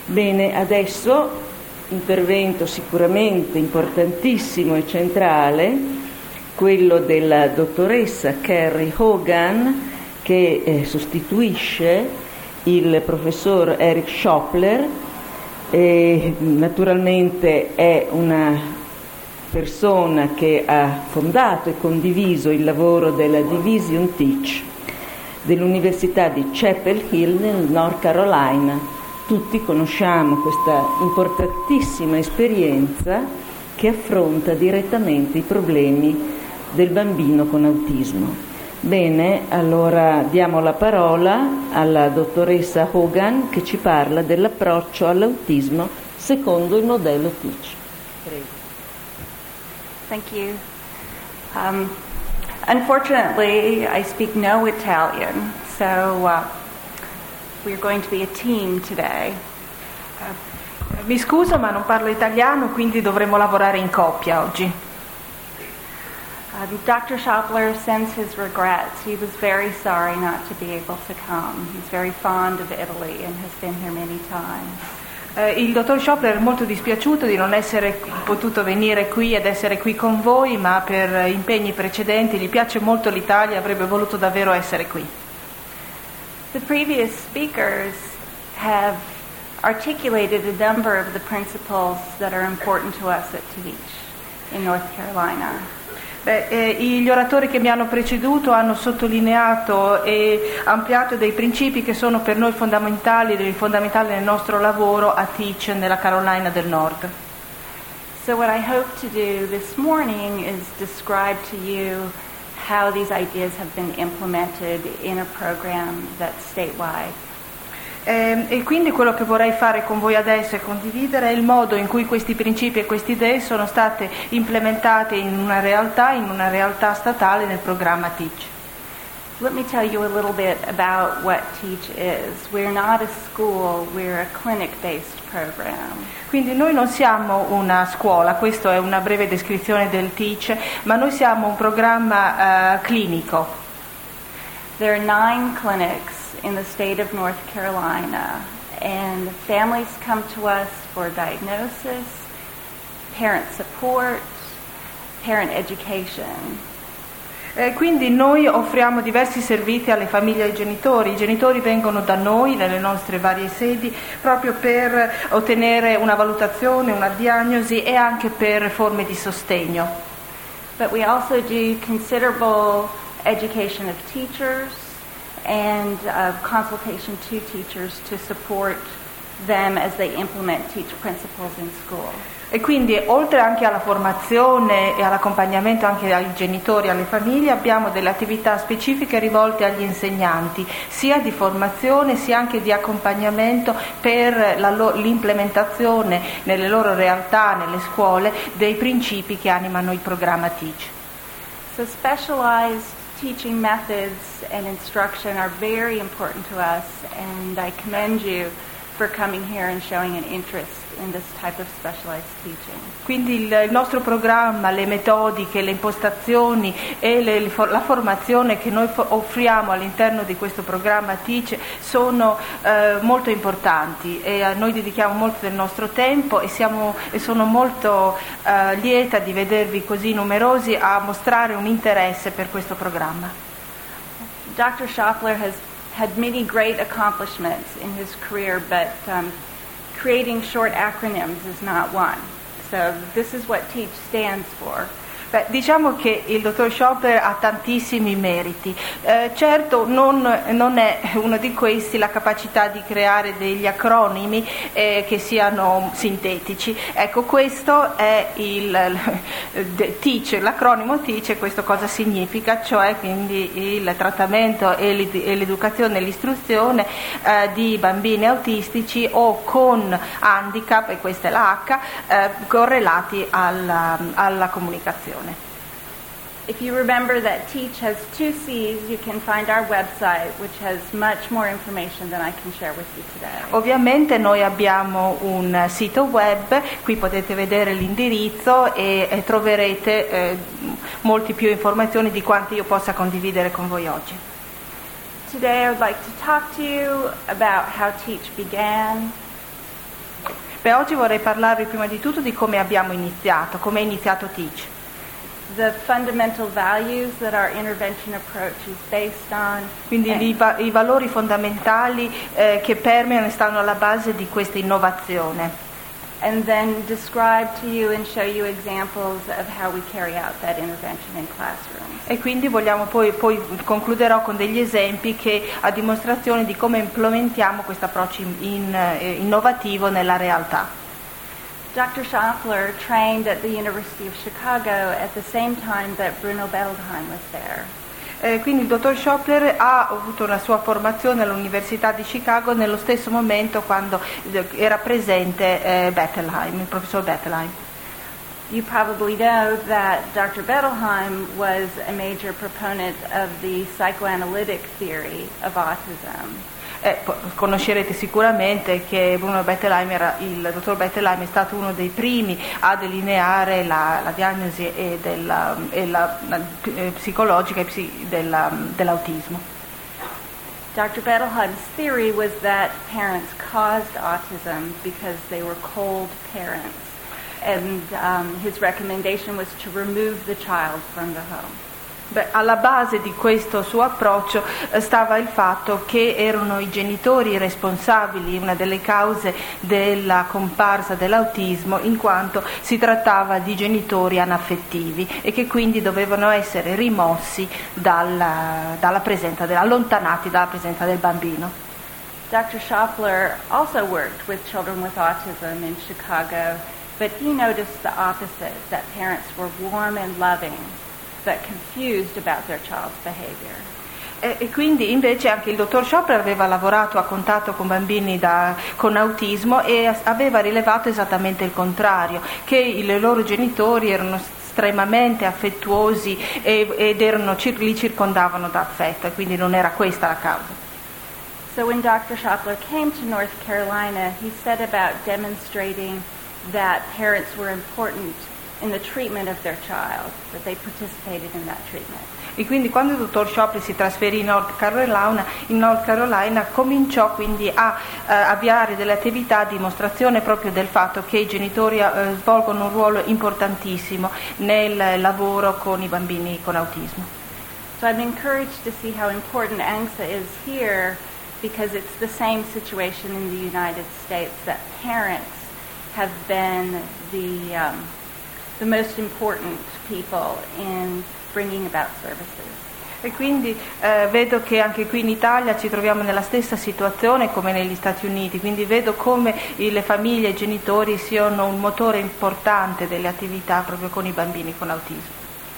Bene, adesso intervento sicuramente importantissimo e centrale, quello della dottoressa Carrie Hogan, che sostituisce il professor Eric Schopler. Naturalmente è una persona che ha fondato e condiviso il lavoro della Division Teach dell'Università di Chapel Hill nel North Carolina. Tutti conosciamo questa importantissima esperienza che affronta direttamente i problemi del bambino con autismo. Bene, allora diamo la parola alla dottoressa Hogan che ci parla dell'approccio all'autismo secondo il modello Teach. Prego. Thank you. Unfortunately, I speak no Italian, so we're going to be a team today. Mi scuso, ma non parlo italiano, quindi dovremo lavorare in coppia oggi. Dr. Schopler sends his regrets. He was very sorry not to be able to come. He's very fond of Italy and has been here many times. Il dottor Schopler è molto dispiaciuto di non essere potuto venire qui ed essere qui con voi, ma per impegni precedenti gli piace molto l'Italia, avrebbe voluto davvero essere qui. The previous speakers have articulated a number of the principles that are important to us at Teach in North Carolina. Gli oratori che mi hanno preceduto hanno sottolineato e ampliato dei principi che sono per noi fondamentali nel nostro lavoro a Teach nella Carolina del Nord. So what I hope to do this morning is describe to you how these ideas have been implemented in a program that's statewide. E quindi quello che vorrei fare con voi adesso e condividere è il modo in cui questi principi e queste idee sono state implementate in una realtà statale nel programma Teach. Let me tell you a little bit about what Teach is. We're not a school, we're a clinic-based program. Quindi noi non siamo una scuola, questa è una breve descrizione del Teach, ma noi siamo un programma clinico. There are 9 clinics in the state of North Carolina, and families come to us for diagnosis, parent support, parent education. Quindi noi offriamo diversi servizi alle famiglie e ai genitori. I genitori vengono da noi nelle nostre varie sedi proprio per ottenere una valutazione, una diagnosi e anche per forme di sostegno. But we also do considerable education of teachers and consultation to teachers to support them as they implement Teach principles in school. E quindi oltre anche alla formazione e all'accompagnamento anche ai genitori e alle famiglie abbiamo delle attività specifiche rivolte agli insegnanti, sia di formazione sia anche di accompagnamento per l'implementazione nelle loro realtà, nelle scuole, dei principi che animano il programma Teach. So specialized teaching methods and instruction are very important to us, and I commend you for coming here and showing an interest in this type of specialized teaching. Quindi il nostro programma, le metodiche, le impostazioni e la formazione che noi offriamo all'interno di questo programma Teach sono molto importanti e a noi dedichiamo molto del nostro tempo e sono molto lieta di vedervi così numerosi a mostrare un interesse per questo programma. Dr. Schopler has had many great accomplishments in his career, but creating short acronyms is not one. So this is what Teach stands for. Diciamo che il dottor Schopler ha tantissimi meriti. Certo non è uno di questi la capacità di creare degli acronimi che siano sintetici. Ecco, questo è Teach, l'acronimo Teach, e questo cosa significa? Cioè quindi il trattamento e l'educazione e l'istruzione di bambini autistici o con handicap, e questa è la H, correlati alla comunicazione. If you remember that Teach has 2 C's, you can find our website, which has much more information than I can share with you today. Ovviamente noi abbiamo un sito web, qui potete vedere l'indirizzo e troverete molti più informazioni di quante io possa condividere con voi oggi. Today I would like to talk to you about how Teach began, Beh, oggi vorrei parlarvi prima di tutto di come abbiamo iniziato, come è iniziato Teach. The fundamental values that our intervention approach is based on. Quindi i valori fondamentali che permeano e stanno alla base di questa innovazione. And then describe to you and show you examples of how we carry out that intervention in classrooms. E quindi vogliamo poi concluderò con degli esempi che a dimostrazione di come implementiamo questo approccio innovativo nella realtà. Dr. Schaffler trained at the University of Chicago at the same time that Bruno Bettelheim was there. Quindi il dottor Schaffler ha avuto la sua formazione all'Università di Chicago nello stesso momento quando era presente Bettelheim, il professor Bettelheim. You probably know that Dr. Bettelheim was a major proponent of the psychoanalytic theory of autism. Conoscerete sicuramente che il dottor Bettelheim è stato uno dei primi a delineare la diagnosi psicologica dell'autismo. Dr. Bettelheim's theory was that parents caused autism because they were cold parents, and his recommendation was to remove the child from the home. Alla base di questo suo approccio stava il fatto che erano i genitori responsabili, una delle cause della comparsa dell'autismo, in quanto si trattava di genitori anaffettivi e che quindi dovevano essere rimossi allontanati dalla presenza del bambino. Dr. Schaffler also worked with children with autism in Chicago, but he noticed the opposite, that parents were warm and loving, but confused about their child's behavior. E quindi invece anche il dottor Schaffler aveva lavorato a contatto con bambini con autismo e aveva rilevato esattamente il contrario, che i loro genitori erano estremamente affettuosi ed li circondavano d'affetto, e quindi non era questa la causa. So when Dr. Schaffler came to North Carolina, he set about demonstrating that parents were important in the treatment of their child, that they participated in that treatment. E quindi quando il dottor Schaffler si trasferì in North Carolina cominciò quindi a avviare delle attività a dimostrazione proprio del fatto che i genitori svolgono un ruolo importantissimo nel lavoro con i bambini con autismo. So I'm encouraged to see how important ANGSA is here, because it's the same situation in the United States, that parents have been the most important people in bringing about services. E quindi vedo che anche qui in Italia ci troviamo nella stessa situazione come negli Stati Uniti, quindi vedo come le famiglie e i genitori siano un motore importante delle attività proprio con i bambini con autismo.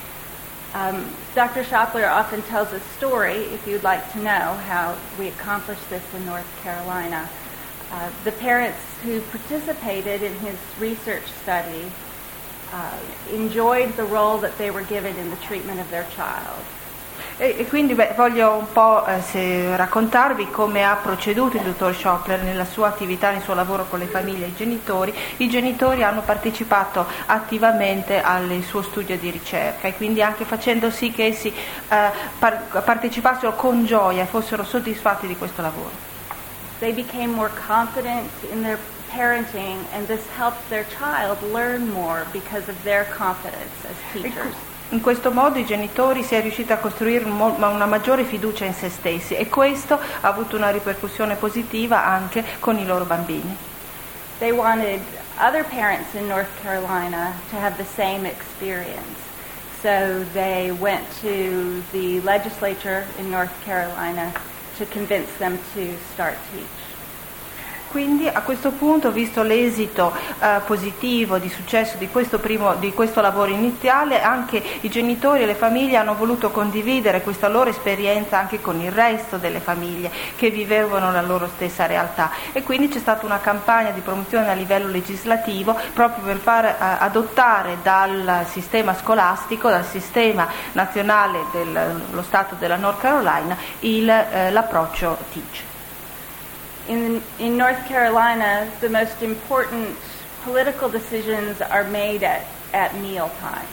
Dr. Schaffler often tells a story, if you'd like to know how we accomplished this in North Carolina. The parents who participated in his research study enjoyed the role that they were given in the treatment of their child. E quindi voglio un po' raccontarvi come ha proceduto il dottor Schaffler nella sua attività, nel suo lavoro con le famiglie e i genitori. I genitori hanno partecipato attivamente al suo studio di ricerca e quindi anche facendo sì che essi partecipassero con gioia e fossero soddisfatti di questo lavoro. They became more confident in their parenting, and this helped their child learn more because of their confidence as teachers. In questo modo i genitori si è riusciti a costruire una maggiore fiducia in se stessi e questo ha avuto una ripercussione positiva anche con i loro bambini. They wanted other parents in North Carolina to have the same experience. So they went to the legislature in North Carolina to convince them to start Teach. Quindi a questo punto, visto l'esito positivo di successo di questo lavoro iniziale, anche i genitori e le famiglie hanno voluto condividere questa loro esperienza anche con il resto delle famiglie che vivevano la loro stessa realtà, e quindi c'è stata una campagna di promozione a livello legislativo proprio per far adottare dal sistema scolastico, dal sistema nazionale dello Stato della North Carolina l'approccio Teach. In North Carolina, the most important political decisions are made at mealtime.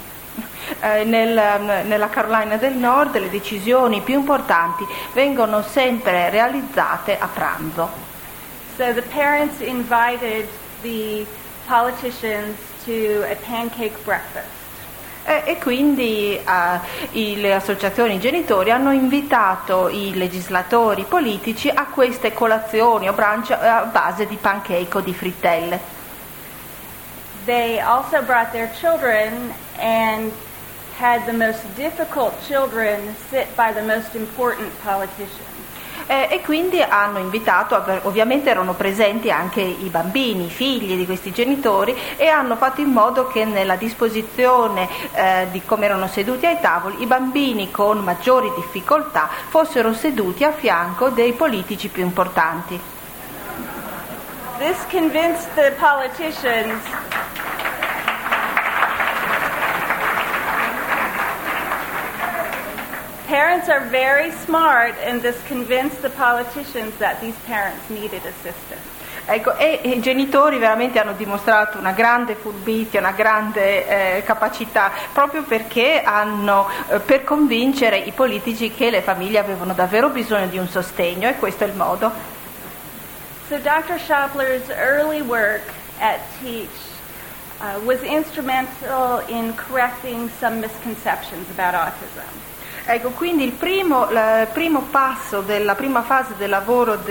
Nella Carolina del Nord le decisioni più importanti vengono sempre realizzate a pranzo. So the parents invited the politicians to a pancake breakfast. E quindi le associazioni genitori hanno invitato i legislatori politici a queste colazioni o brunch a base di pancake o di frittelle. They also brought their children and had the most difficult children sit by the most important politicians. E quindi hanno invitato, ovviamente erano presenti anche i bambini, i figli di questi genitori, e hanno fatto in modo che nella disposizione di come erano seduti ai tavoli i bambini con maggiori difficoltà fossero seduti a fianco dei politici più importanti. This convinced the politicians parents are very smart, and this convinced the politicians that these parents needed assistance. Ecco, e i genitori veramente hanno dimostrato una grande furbizia, una grande capacità, proprio perché hanno per convincere i politici che le famiglie avevano davvero bisogno di un sostegno, e questo è il modo. So Dr. Shopler's early work at TEACH was instrumental in correcting some misconceptions about autism. Ecco, quindi il primo passo della prima fase del lavoro a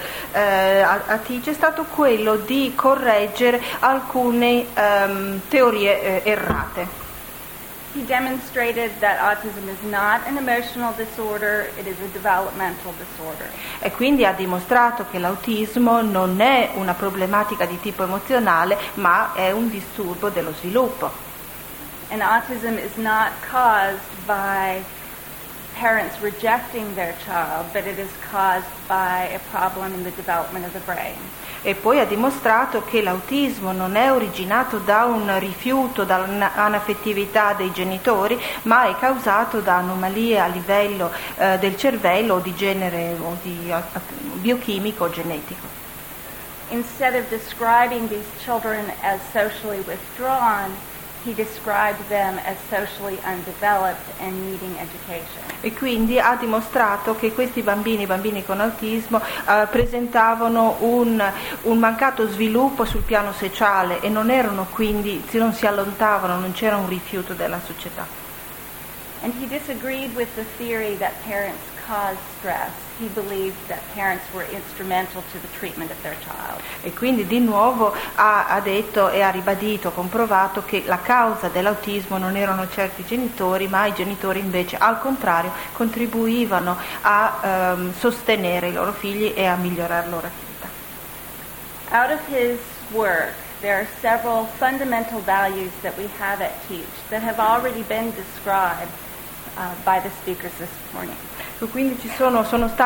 TEACH è stato quello di correggere alcune teorie errate. He demonstrated that autism is not an emotional disorder, it is a developmental disorder. E quindi ha dimostrato che l'autismo non è una problematica di tipo emozionale, ma è un disturbo dello sviluppo. And autism is not caused by parents rejecting their child, but it is caused by a problem in the development of the brain. E poi ha dimostrato che l'autismo non è originato da un rifiuto, da un'anaffettività dei genitori, ma è causato da anomalie a livello del cervello o di genere o di biochimico o genetico. Instead of describing these children as socially withdrawn, he described them as socially undeveloped and needing education. E quindi ha dimostrato che questi bambini con autismo presentavano un mancato sviluppo sul piano sociale e non erano quindi, non si allontavano, non c'era un rifiuto della società. And he disagreed with the theory that parents cause stress. He believed that parents were instrumental to the treatment of their child. E quindi di nuovo ha detto e ha ribadito, comprovato che la causa dell'autismo non erano certi genitori, ma i genitori invece al contrario contribuivano a sostenere i loro figli e a migliorare la loro attività. Out of his work, there are several fundamental values that we have at TEACH that have already been described by the speakers this morning. Quindi sono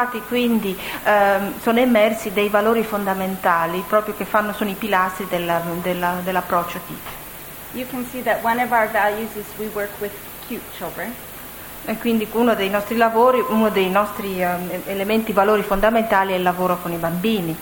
emersi dei valori fondamentali proprio che sono i pilastri dell'approccio TEACH. You can see that one of our values is we work with cute children. E quindi uno dei nostri elementi, valori fondamentali è il lavoro con i bambini.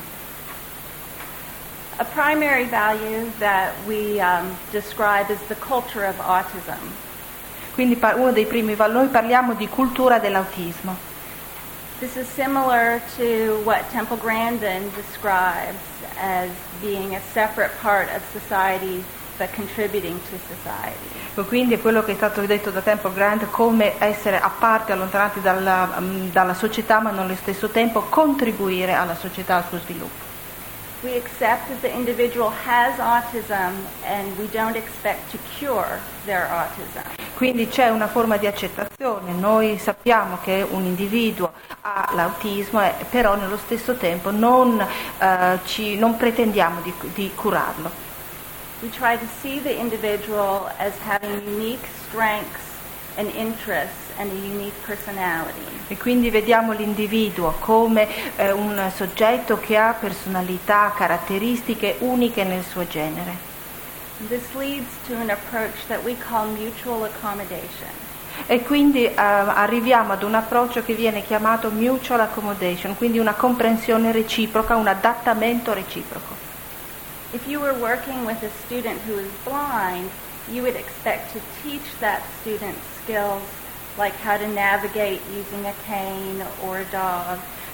A primary value that we describe is the culture of autism. Quindi uno dei primi valori, noi parliamo di cultura dell'autismo. This is similar to what Temple Grandin describes as being a separate part of society but contributing to society. Quindi è quello che è stato detto da Temple Grandin come essere a parte, allontanati dalla società, ma nello stesso tempo contribuire alla società, al suo sviluppo. We accept that the individual has autism and we don't expect to cure their autism. Quindi c'è una forma di accettazione, noi sappiamo che un individuo ha l'autismo, però nello stesso tempo non pretendiamo di curarlo. We try to see the individual as having unique strengths and interests and a unique personality. E quindi vediamo l'individuo come un soggetto che ha personalità, caratteristiche uniche nel suo genere. This leads to an approach that we call mutual accommodation. E quindi arriviamo ad un approccio che viene chiamato mutual accommodation, quindi una comprensione reciproca, un adattamento reciproco. If you were working with a student who is blind, you would expect to teach that student skills like how to navigate using a cane or a dog.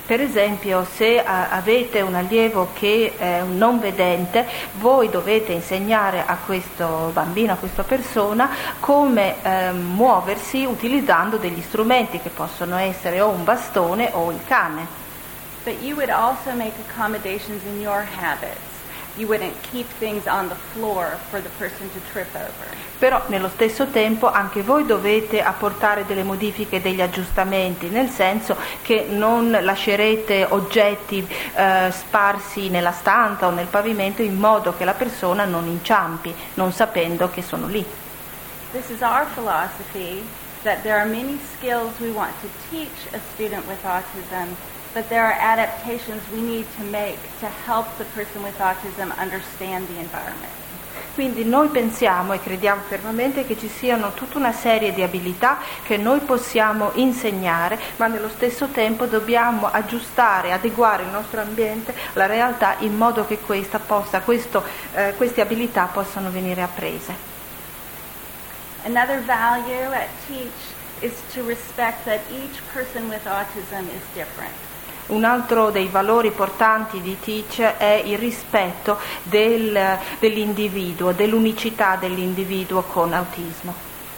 Per esempio, se avete un allievo che è un non vedente, voi dovete insegnare a questo bambino, a questa persona, come muoversi utilizzando degli strumenti che possono essere o un bastone o il cane. But you would also make accommodations in your habits. You wouldn't keep things on the floor for the person to trip over. Però nello stesso tempo anche voi dovete apportare delle modifiche, degli aggiustamenti, nel senso che non lascerete oggetti sparsi nella stanza o nel pavimento in modo che la persona non inciampi, non sapendo che sono lì. This is our philosophy, that there are many skills we want to teach a student with autism, but there are adaptations we need to make to help the person with autism understand the environment. Quindi noi pensiamo e crediamo fermamente che ci siano tutta una serie di abilità che noi possiamo insegnare, ma nello stesso tempo dobbiamo aggiustare, adeguare il nostro ambiente alla realtà in modo che queste abilità possano venire apprese. Another value at Teach is to respect that each person with autism is different. Un altro dei valori portanti di Teach è il rispetto dell'individuo, dell'unicità dell'individuo con autismo.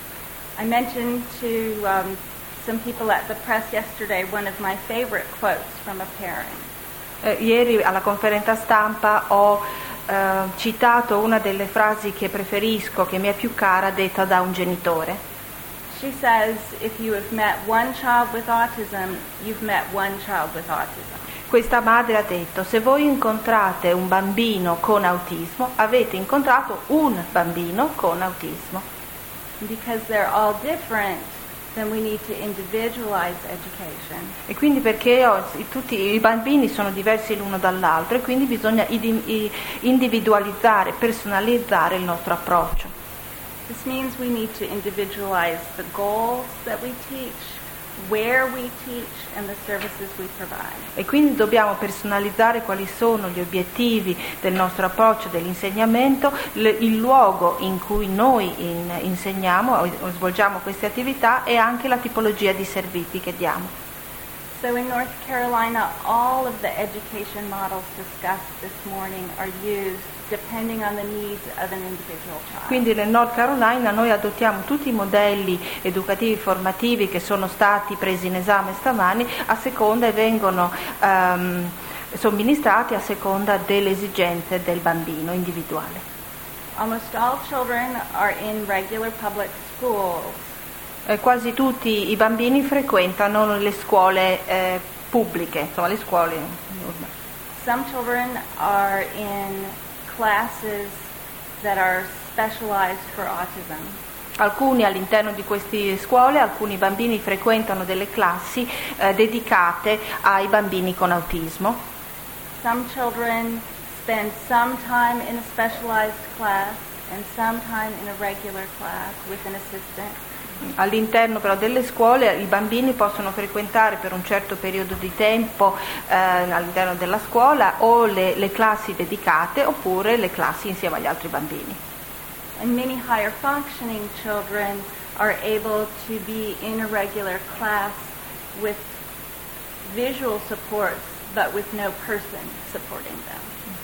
I mentioned to some people at the press yesterday one of my favorite quotes from a parent. Ieri alla conferenza stampa ho citato una delle frasi che preferisco, che mi è più cara, detta da un genitore. She says, if you have met one child with autism, you've met one child with autism. Questa madre ha detto: se voi incontrate un bambino con autismo, avete incontrato un bambino con autismo. Because they're all different, then we need to individualize education. E quindi perché tutti i bambini sono diversi l'uno dall'altro e quindi bisogna individualizzare, personalizzare il nostro approccio. This means we need to individualize the goals that we teach, where we teach, and the services we provide. E quindi dobbiamo personalizzare quali sono gli obiettivi del nostro approccio, dell'insegnamento, il luogo in cui noi insegniamo o svolgiamo queste attività e anche la tipologia di servizi che diamo. So in North Carolina, all of the education models discussed this morning are used depending on the needs of an individual child. Quindi nel North Carolina noi adottiamo tutti i modelli educativi formativi che sono stati presi in esame stamani a seconda e vengono somministrati a seconda delle esigenze del bambino individuale. Almost all children are in regular public schools. Quasi tutti i bambini frequentano le scuole pubbliche, insomma le scuole. Some children are in classes that are specialized for autism. Alcuni all'interno di queste scuole, alcuni bambini frequentano delle classi dedicate ai bambini con autismo. Some children spend some time in a specialized class and some time in a regular class with an assistant. All'interno però delle scuole i bambini possono frequentare per un certo periodo di tempo all'interno della scuola o le classi dedicate oppure le classi insieme agli altri bambini. And many higher functioning children are able to be in a regular class with visual supports but with no person supporting them.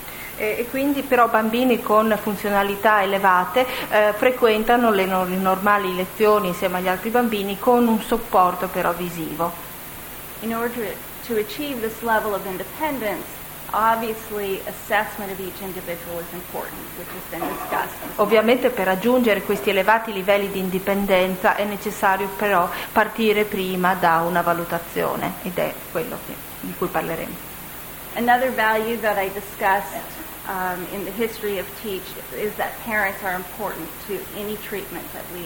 E quindi però bambini con funzionalità elevate frequentano le normali lezioni insieme agli altri bambini con un supporto però visivo. In order to achieve this level of independence, obviously assessment of each individual is important, which has been discussed. Ovviamente per raggiungere questi elevati livelli di indipendenza è necessario però partire prima da una valutazione ed è quello di cui parleremo. Another value that I discussed in the history of Teach is that parents are important to any treatment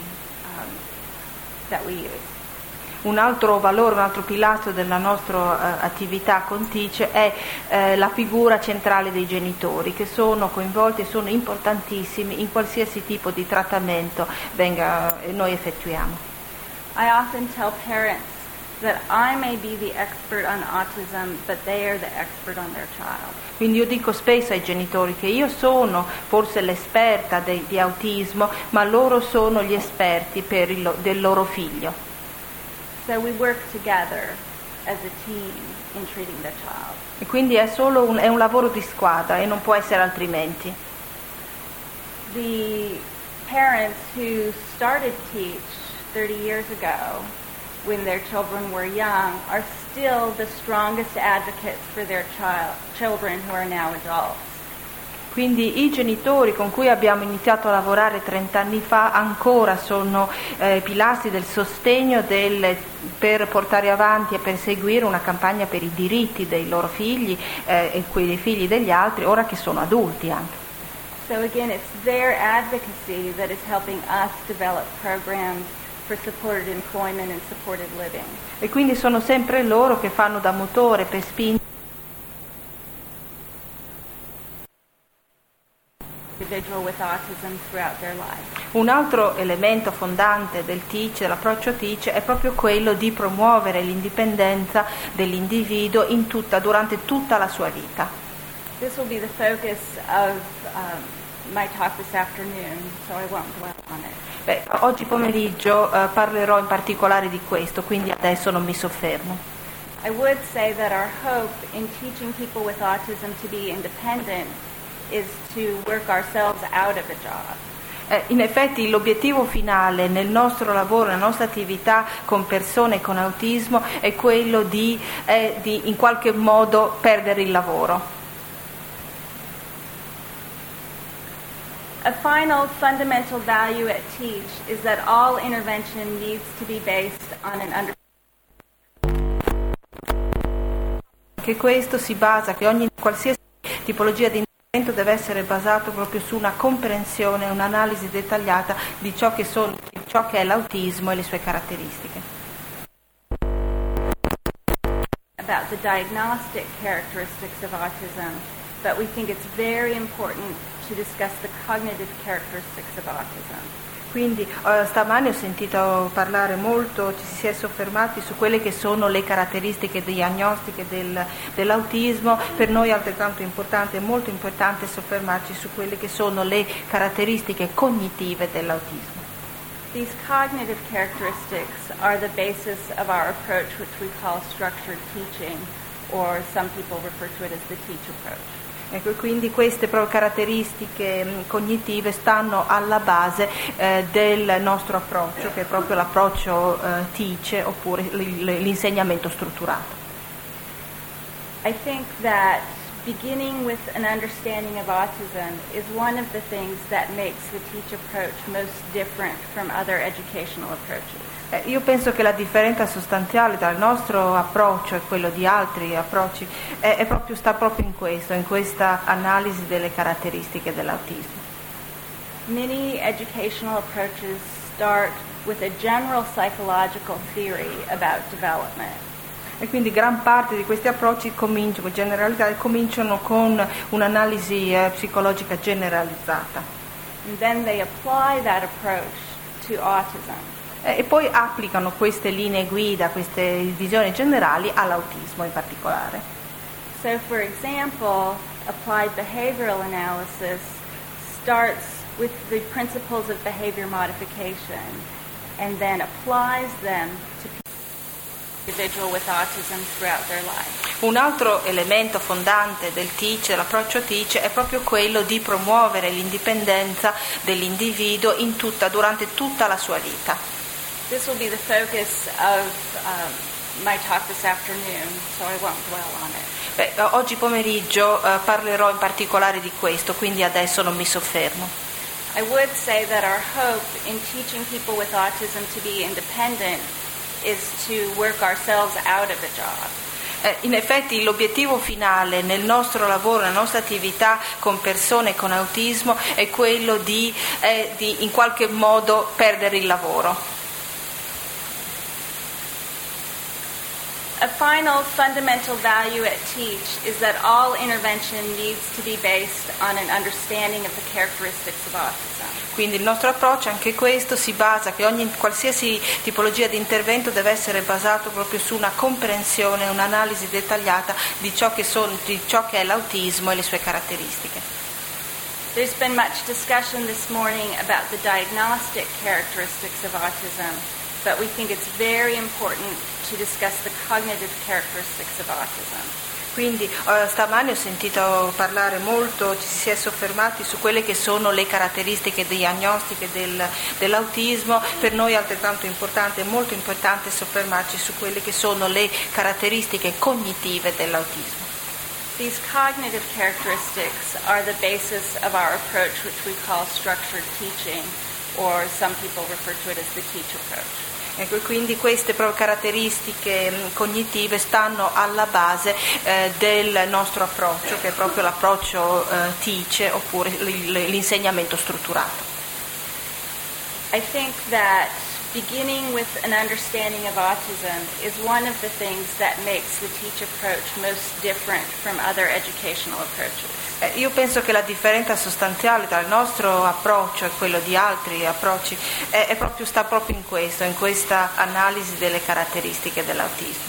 that we use. Un altro valore, un altro pilastro della nostra attività con Teach è la figura centrale dei genitori che sono coinvolti e sono importantissimi in qualsiasi tipo di trattamento noi effettuiamo. I often tell parents that I may be the expert on autism, but they are the expert on their child. Quindi io dico spesso ai genitori che io sono forse l'esperta di autismo, ma loro sono gli esperti del loro figlio. So we work together as a team in treating the child. E quindi è un lavoro di squadra e non può essere altrimenti. The parents who started Teach 30 years ago, when their children were young, are still the strongest advocates for their children who are now adults. Quindi i genitori con cui abbiamo iniziato a lavorare 30 anni fa ancora sono pilastri del sostegno per portare avanti e perseguire una campagna per i diritti dei loro figli e quelli dei figli degli altri, ora che sono adulti anche. So again, it's their advocacy that is helping us develop programs for supported employment and supported living. E quindi sono sempre loro che fanno da motore per spingere Individual with autism throughout their life. Un altro elemento fondante del Teach, dell'approccio Teach, è proprio quello di promuovere l'indipendenza dell'individuo durante tutta la sua vita. This will be the focus of my talk this afternoon, so I won't dwell on it. Oggi pomeriggio parlerò in particolare di questo, quindi adesso non mi soffermo. I would say that our hope in teaching people with autism to be independent is to work ourselves out of a job. In effetti l'obiettivo finale nel nostro lavoro, nella nostra attività con persone con autismo è quello di in qualche modo perdere il lavoro. A final fundamental value at Teach is that all intervention needs to be based on an understanding. Che questo si basa, che qualsiasi tipologia di intervento deve essere basato proprio su una comprensione, un'analisi dettagliata di ciò che è l'autismo e le sue caratteristiche. About the diagnostic characteristics of autism, but we think it's very important to discuss the cognitive characteristics of autism. Quindi stamani ho sentito parlare molto, ci si è soffermati su quelle che sono le caratteristiche diagnostiche dell'autismo. Per noi è altrettanto importante, è molto importante soffermarci su quelle che sono le caratteristiche cognitive dell'autismo. These cognitive characteristics are the basis of our approach, which we call structured teaching, or some people refer to it as the Teach approach. Ecco, quindi queste caratteristiche cognitive stanno alla base del nostro approccio, che è proprio l'approccio Teach, oppure l'insegnamento strutturato. I think that beginning with an understanding of autism is one of the things that makes the Teach approach most different from other educational approaches. Io penso che la differenza sostanziale tra il nostro approccio e quello di altri approcci sta proprio in questa analisi delle caratteristiche dell'autismo. Many educational approaches start with a general psychological theory about development. E quindi gran parte di questi approcci cominciano con un'analisi psicologica generalizzata. And then they apply that approach to autism. E poi applicano queste linee guida, queste visioni generali all'autismo in particolare. So for example, applied behavioral analysis starts with the principles of behavior modification and then applies them to individual with autism throughout their life. Un altro elemento fondante del Teach, dell'approccio Teach, è proprio quello di promuovere l'indipendenza dell'individuo durante tutta la sua vita. This will be the focus of my talk this afternoon, so I won't dwell on it. Oggi pomeriggio parlerò in particolare di questo, quindi adesso non mi soffermo. I would say that our hope in teaching people with autism to be independent is to work ourselves out of a job. In effetti l'obiettivo finale nel nostro lavoro, nella nostra attività con persone con autismo è quello di in qualche modo perdere il lavoro. A final fundamental value at Teach is that all intervention needs to be based on an understanding of the characteristics of autism. Quindi il nostro approccio, anche questo, si basa che qualsiasi tipologia di intervento deve essere basato proprio su una comprensione, un'analisi dettagliata di ciò che è l'autismo e le sue caratteristiche. There's been much discussion this morning about the diagnostic characteristics of autism, but we think it's very important to discuss the cognitive characteristics of autism. Quindi stamani ho sentito parlare molto, ci si è soffermati su quelle che sono le caratteristiche diagnostiche dell'autismo. Per noi è altrettanto importante, molto importante soffermarci su quelle che sono le caratteristiche cognitive dell'autismo. These cognitive characteristics are the basis of our approach, which we call structured teaching, or some people refer to it as the teach approach. Ecco, quindi queste caratteristiche cognitive stanno alla base del nostro approccio, che è proprio l'approccio teach, oppure l'insegnamento strutturato. I think that beginning with an understanding of autism is one of the things that makes the teach approach most different from other educational approaches. Io penso che la differenza sostanziale tra il nostro approccio e quello di altri approcci sta proprio in questa analisi delle caratteristiche dell'autismo.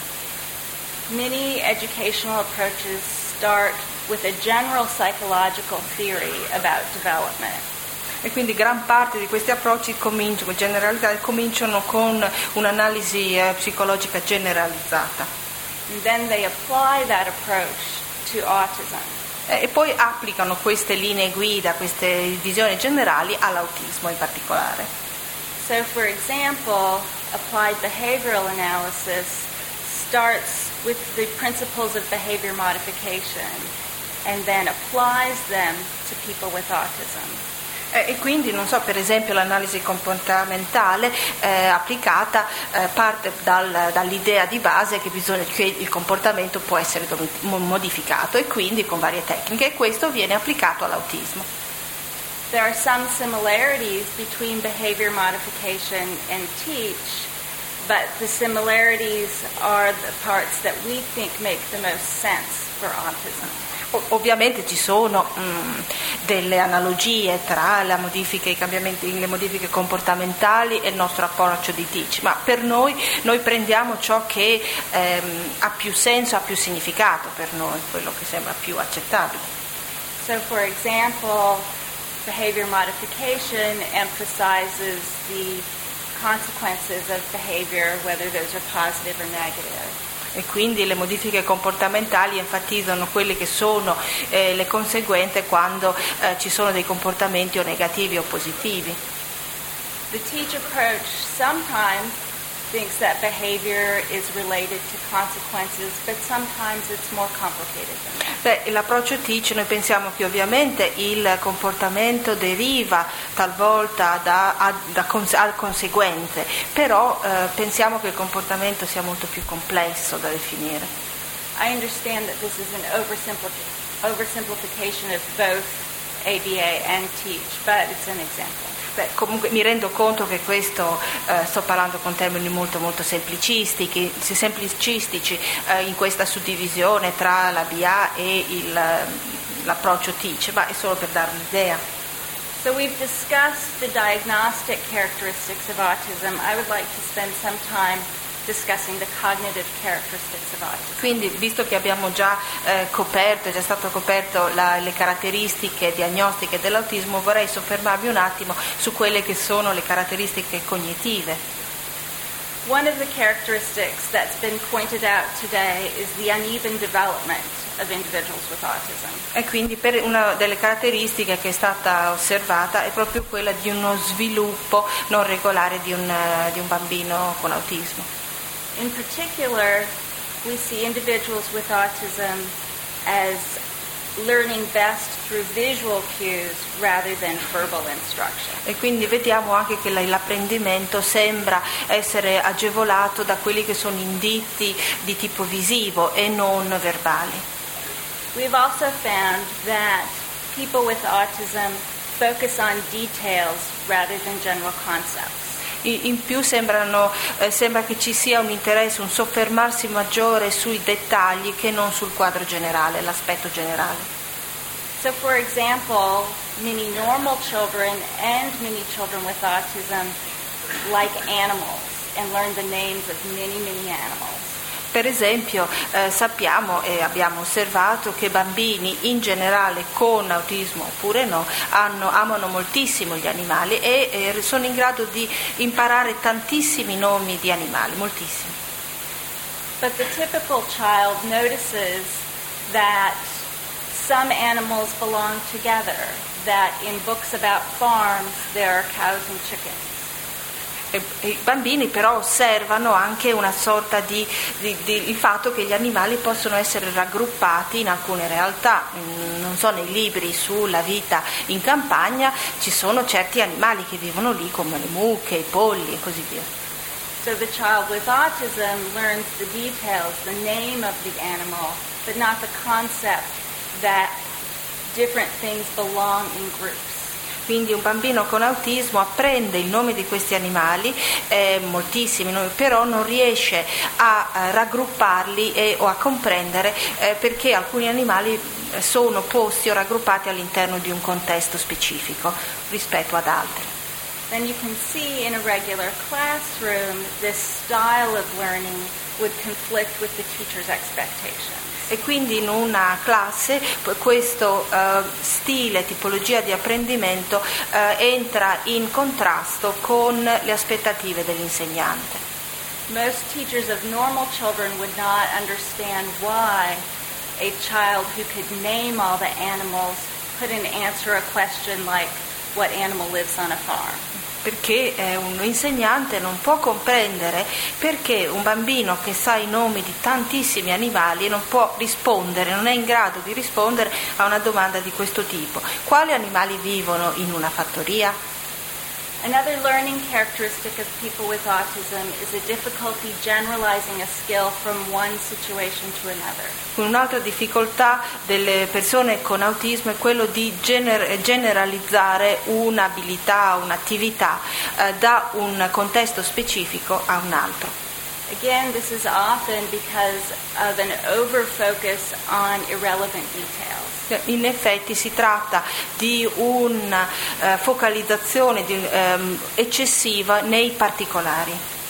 Many educational approaches start with a general psychological theory about development. E quindi gran parte di questi approcci cominciano con un'analisi psicologica generalizzata. And then they apply that approach to autism. E poi applicano queste linee guida, queste visioni generali all'autismo in particolare. So, for example, applied behavioral analysis starts with the principles of behavior modification and then applies them to people with autism. E quindi, non so, per esempio l'analisi comportamentale applicata parte dall'idea di base che il comportamento può essere modificato, e quindi con varie tecniche, e questo viene applicato all'autismo. There are some similarities between behavior modification and teach, but the similarities are the parts that we think make the most sense for autism. Ovviamente ci sono delle analogie tra le modifiche comportamentali e il nostro approccio di teach, ma per noi prendiamo ciò che ha più senso, ha più significato per noi, quello che sembra più accettabile. So, for example, behavior modification emphasizes the consequences of behavior, whether those are positive or negative. E quindi le modifiche comportamentali enfatizzano quelle che sono le conseguenze quando ci sono dei comportamenti o negativi o positivi. The teach approach sometimes thinks that behavior is related to consequences, but sometimes it's more complicated than that. L'approccio teach, noi pensiamo che ovviamente il comportamento deriva talvolta da conseguenze, però pensiamo che il comportamento sia molto più complesso da definire. I understand that this is an oversimplification of both ABA and teach, but it's an example. Comunque mi rendo conto che questo sto parlando con termini molto molto semplicistici in questa suddivisione tra la BA e l'approccio teach, ma è solo per dare un'idea. So we've discussed the diagnostic characteristics of autism. I would like to spend some time discussing the cognitive characteristics of autism. Quindi, visto che abbiamo già è già stato coperto le caratteristiche diagnostiche dell'autismo, vorrei soffermarmi un attimo su quelle che sono le caratteristiche cognitive. One of the characteristics that's been pointed out today is the uneven development of individuals with autism. E quindi una delle caratteristiche che è stata osservata è proprio quella di uno sviluppo non regolare di un bambino con autismo. In particular, we see individuals with autism as learning best through visual cues rather than verbal instruction. E quindi vediamo anche che l'apprendimento sembra essere agevolato da quelli che sono indizi di tipo visivo e non verbali. We've also found that people with autism focus on details rather than general concepts. In più sembra che ci sia un interesse, un soffermarsi maggiore sui dettagli che non sul quadro generale, l'aspetto generale. So, for example, many normal children and many children with autism like animals and learn the names of many, many animals. Per esempio sappiamo e abbiamo osservato che bambini in generale con autismo oppure no amano moltissimo gli animali e sono in grado di imparare tantissimi nomi di animali, moltissimi. But the typical child notices that some animals belong together, that in books about farms there are cows and chickens. I bambini però osservano anche una sorta di il fatto che gli animali possono essere raggruppati in alcune realtà. Non so, nei libri sulla vita in campagna ci sono certi animali che vivono lì, come le mucche, i polli e così via. So the child with autism learns the details, the name of the animal, but not the concept that different things belong in groups. Quindi un bambino con autismo apprende il nome di questi animali, moltissimi nomi, però non riesce a raggrupparli o a comprendere perché alcuni animali sono posti o raggruppati all'interno di un contesto specifico rispetto ad altri. Then you can see in a regular classroom this style of learning would conflict with the teacher's expectations. E quindi in una classe questo stile, tipologia di apprendimento entra in contrasto con le aspettative dell'insegnante. Most teachers of normal children would not understand why a child who could name all the animals couldn't answer a question like what animal lives on a farm. Perché un insegnante non può comprendere perché un bambino che sa i nomi di tantissimi animali non può rispondere, non è in grado di rispondere a una domanda di questo tipo. Quali animali vivono in una fattoria? Another learning characteristic of people with autism is a difficulty generalizing a skill from one situation to another. Un'altra difficoltà delle persone con autismo è quello di generalizzare un'abilità, un'attività da un contesto specifico a un altro. Again, this is often because of an over-focus on irrelevant details. In effetti si tratta di una focalizzazione eccessiva nei particolari.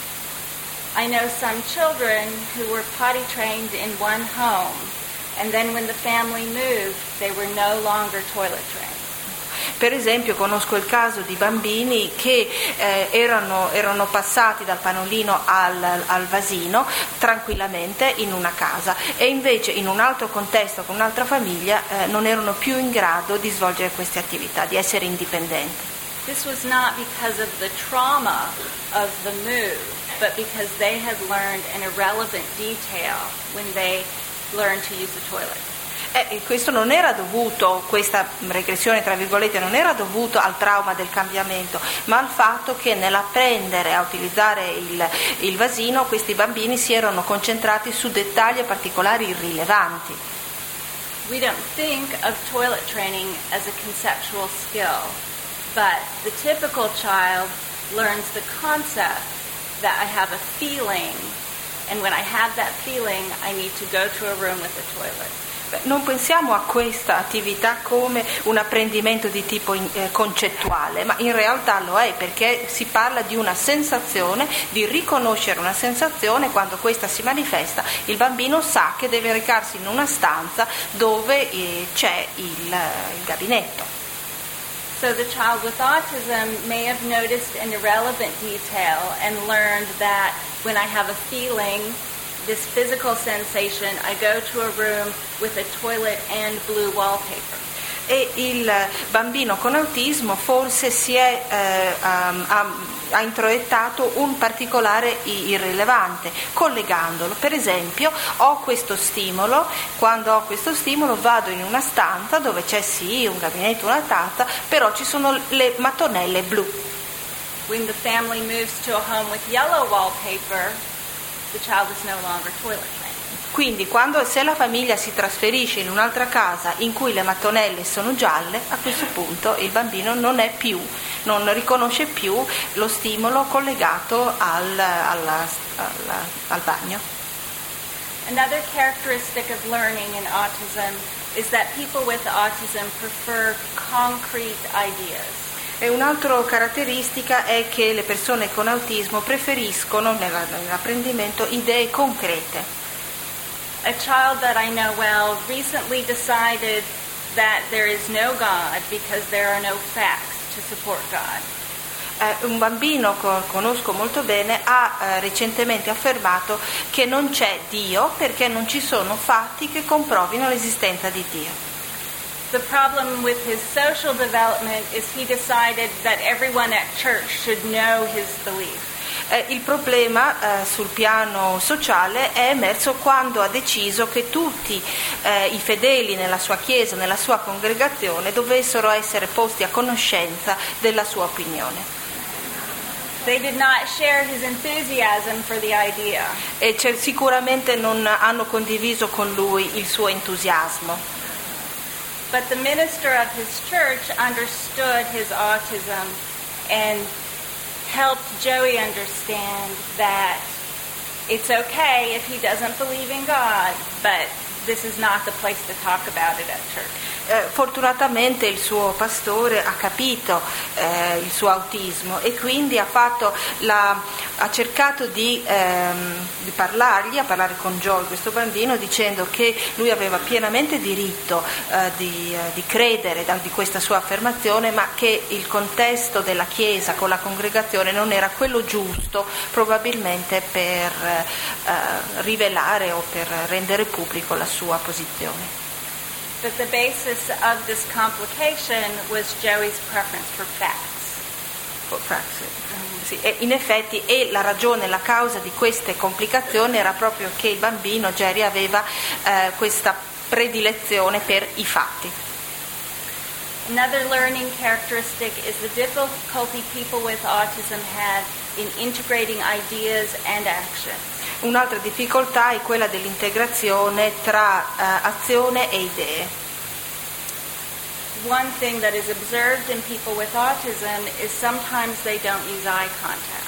I know some children who were potty trained in one home, and then when the family moved, they were no longer toilet trained. Per esempio conosco il caso di bambini che erano passati dal panolino al vasino tranquillamente in una casa e invece in un altro contesto con un'altra famiglia non erano più in grado di svolgere queste attività, di essere indipendenti. This was not because of the trauma of the move, but because they had learned an irrelevant detail when they learned to use the toilet. Questo non era dovuto, questa regressione tra virgolette non era dovuto al trauma del cambiamento, ma al fatto che nell'apprendere a utilizzare il vasino questi bambini si erano concentrati su dettagli particolari irrilevanti. We don't think of toilet training as a conceptual skill, but the typical child learns the concept that I have a feeling, and when I have that feeling I need to go to a room with a toilet. Non pensiamo a questa attività come un apprendimento di tipo concettuale, ma in realtà lo è, perché si parla di una sensazione, di riconoscere una sensazione. Quando questa si manifesta il bambino sa che deve recarsi in una stanza dove c'è il gabinetto. So the child with autism may have noticed an irrelevant detail and learned that when I have a feeling, this physical sensation, I go to a room with a toilet and blue wallpaper. E il bambino con autismo forse ha introiettato un particolare irrilevante, collegandolo. Per esempio, ho questo stimolo, quando ho questo stimolo vado in una stanza dove c'è sì un gabinetto, una tazza, però ci sono le mattonelle blu. When the family moves to a home with yellow wallpaper, the child is no longer toilet trained. Quindi se la famiglia si trasferisce in un'altra casa in cui le mattonelle sono gialle, a questo punto il bambino non riconosce più lo stimolo collegato al bagno. Another characteristic of learning in autism is that people with autism prefer concrete ideas. E un'altra caratteristica è che le persone con autismo preferiscono nell'apprendimento idee concrete. A child that I know well recently decided that there is no God because there are no facts to support God. Un bambino che conosco molto bene ha recentemente affermato che non c'è Dio perché non ci sono fatti che comprovino l'esistenza di Dio. The problem with his social development is he decided that everyone at church should know his belief. Il problema sul piano sociale è emerso quando ha deciso che tutti i fedeli nella sua chiesa, nella sua congregazione, dovessero essere posti a conoscenza della sua opinione. They did not share his enthusiasm for the idea. E sicuramente non hanno condiviso con lui il suo entusiasmo. But the minister of his church understood his autism and helped Joey understand that it's okay if he doesn't believe in God, but this is not the place to talk about it at church. Fortunatamente il suo pastore ha capito il suo autismo e quindi ha cercato di parlare con Joy, questo bambino, dicendo che lui aveva pienamente diritto di credere di questa sua affermazione, ma che il contesto della chiesa con la congregazione non era quello giusto, probabilmente per rivelare o per rendere pubblico la sua posizione. But the basis of this complication was Joey's preference for facts. Sì, e in effetti la ragione, la causa di queste complicazioni era proprio che il bambino Jerry aveva questa predilezione per i fatti. Another learning characteristic is the difficulty people with autism have in integrating ideas and action. Un'altra difficoltà è quella dell'integrazione tra azione e idee. One thing that is observed in people with autism is sometimes they don't use eye contact.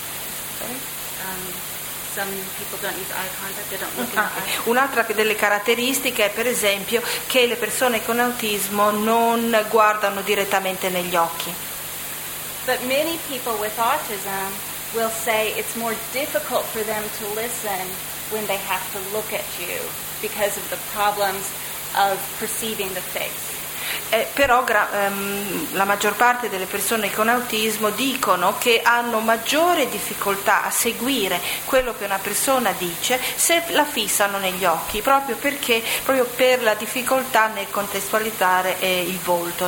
Some people don't use eye contact, they don't look in the eye. Un'altra delle caratteristiche è per esempio che le persone con autismo non guardano direttamente negli occhi. But many people with autism will say it's more difficult for them to listen when they have to look at you because of the problems of perceiving the face. Però la maggior parte delle persone con autismo dicono che hanno maggiore difficoltà a seguire quello che una persona dice se la fissano negli occhi, proprio per la difficoltà nel contestualizzare il volto.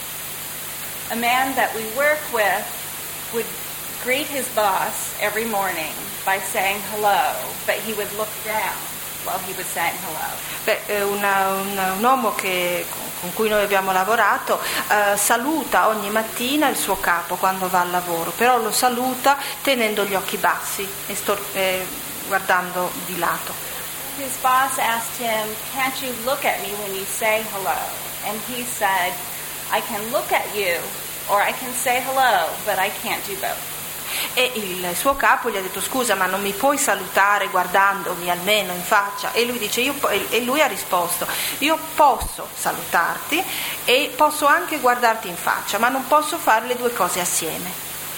A man that we work with would greet his boss every morning by saying hello, but he would look down while he was saying hello. Un uomo con cui noi abbiamo lavorato saluta ogni mattina il suo capo quando va al lavoro, però lo saluta tenendo gli occhi bassi e guardando di lato. His boss asked him, "Can't you look at me when you say hello?" And he said, "I can look at you or I can say hello, but I can't do both." E il suo capo gli ha detto: scusa, ma non mi puoi salutare guardandomi almeno in faccia? E lui ha risposto: io posso salutarti e posso anche guardarti in faccia, ma non posso fare le due cose assieme.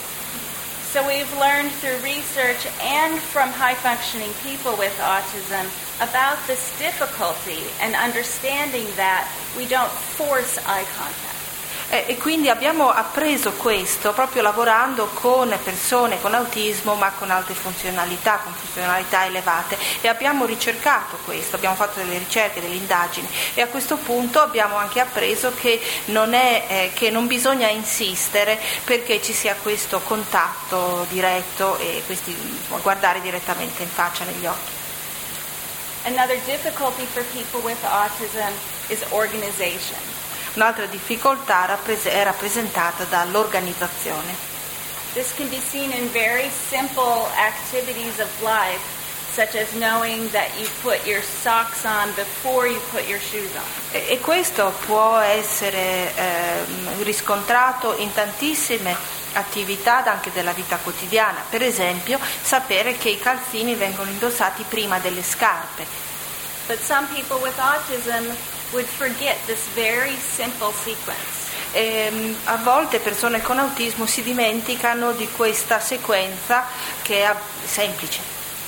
So we've learned through research and from high functioning people with autism about this difficulty and understanding that we don't force eye contact. E quindi abbiamo appreso questo proprio lavorando con persone con autismo ma con altre funzionalità, con funzionalità elevate, e abbiamo ricercato questo, abbiamo fatto delle ricerche, delle indagini, e a questo punto abbiamo anche appreso che che non bisogna insistere perché ci sia questo contatto diretto e guardare direttamente in faccia negli occhi. Another difficulty for people with autism is organization. Un'altra difficoltà è rappresentata dall'organizzazione. This can be seen in very simple activities of life, such as knowing that you put your socks on before you put your shoes on. E questo può essere riscontrato in tantissime attività anche della vita quotidiana. Per esempio, sapere che i calzini vengono indossati prima delle scarpe. But some people with autism would forget this very simple sequence. A volte persone con autismo si dimenticano di questa sequenza che è semplice.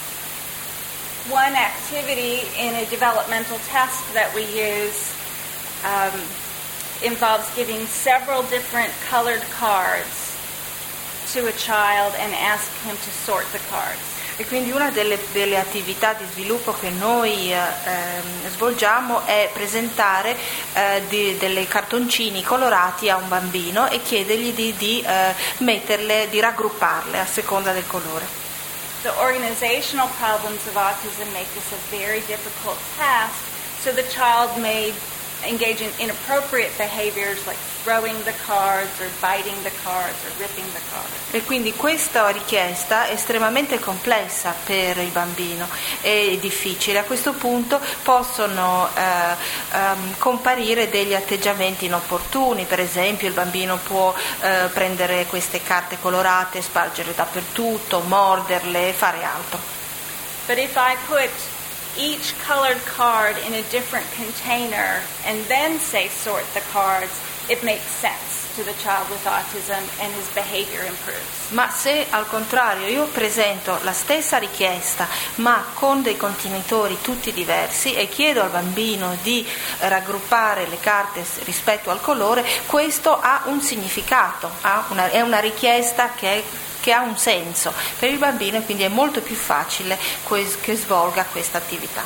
One activity in a developmental test that we use involves giving several different colored cards to a child and ask him to sort the cards. E quindi una delle attività di sviluppo che noi svolgiamo è presentare delle cartoncini colorati a un bambino e chiedergli di metterle, di raggrupparle a seconda del colore. The organizational problems of autism make this a very difficult task, so the child may engage in inappropriate behaviors like throwing the cards or biting the cards or ripping the cards. E quindi questa richiesta è estremamente complessa per il bambino, è difficile. A questo punto possono comparire degli atteggiamenti inopportuni, per esempio il bambino può prendere queste carte colorate, spargerle dappertutto, morderle, fare altro. But if I put each colored card in a different container and then say sort the cards, it makes sense to the child with autism and his behavior improves. Ma se al contrario io presento la stessa richiesta ma con dei contenitori tutti diversi e chiedo al bambino di raggruppare le carte rispetto al colore, questo ha un significato, è una richiesta che ha un senso per il bambino e quindi è molto più facile che svolga questa attività.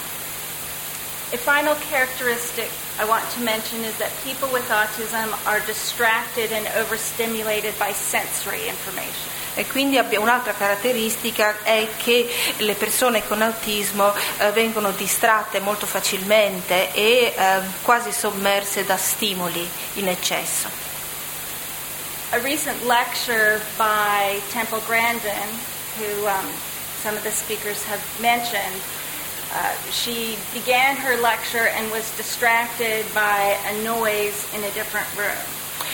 A final characteristic I want to mention is that people with autism are distracted and overstimulated by sensory information. E quindi un'altra caratteristica è che le persone con autismo vengono distratte molto facilmente e quasi sommerse da stimoli in eccesso. A recent lecture by Temple Grandin, who some of the speakers have mentioned, she began her lecture and was distracted by a noise in a different room.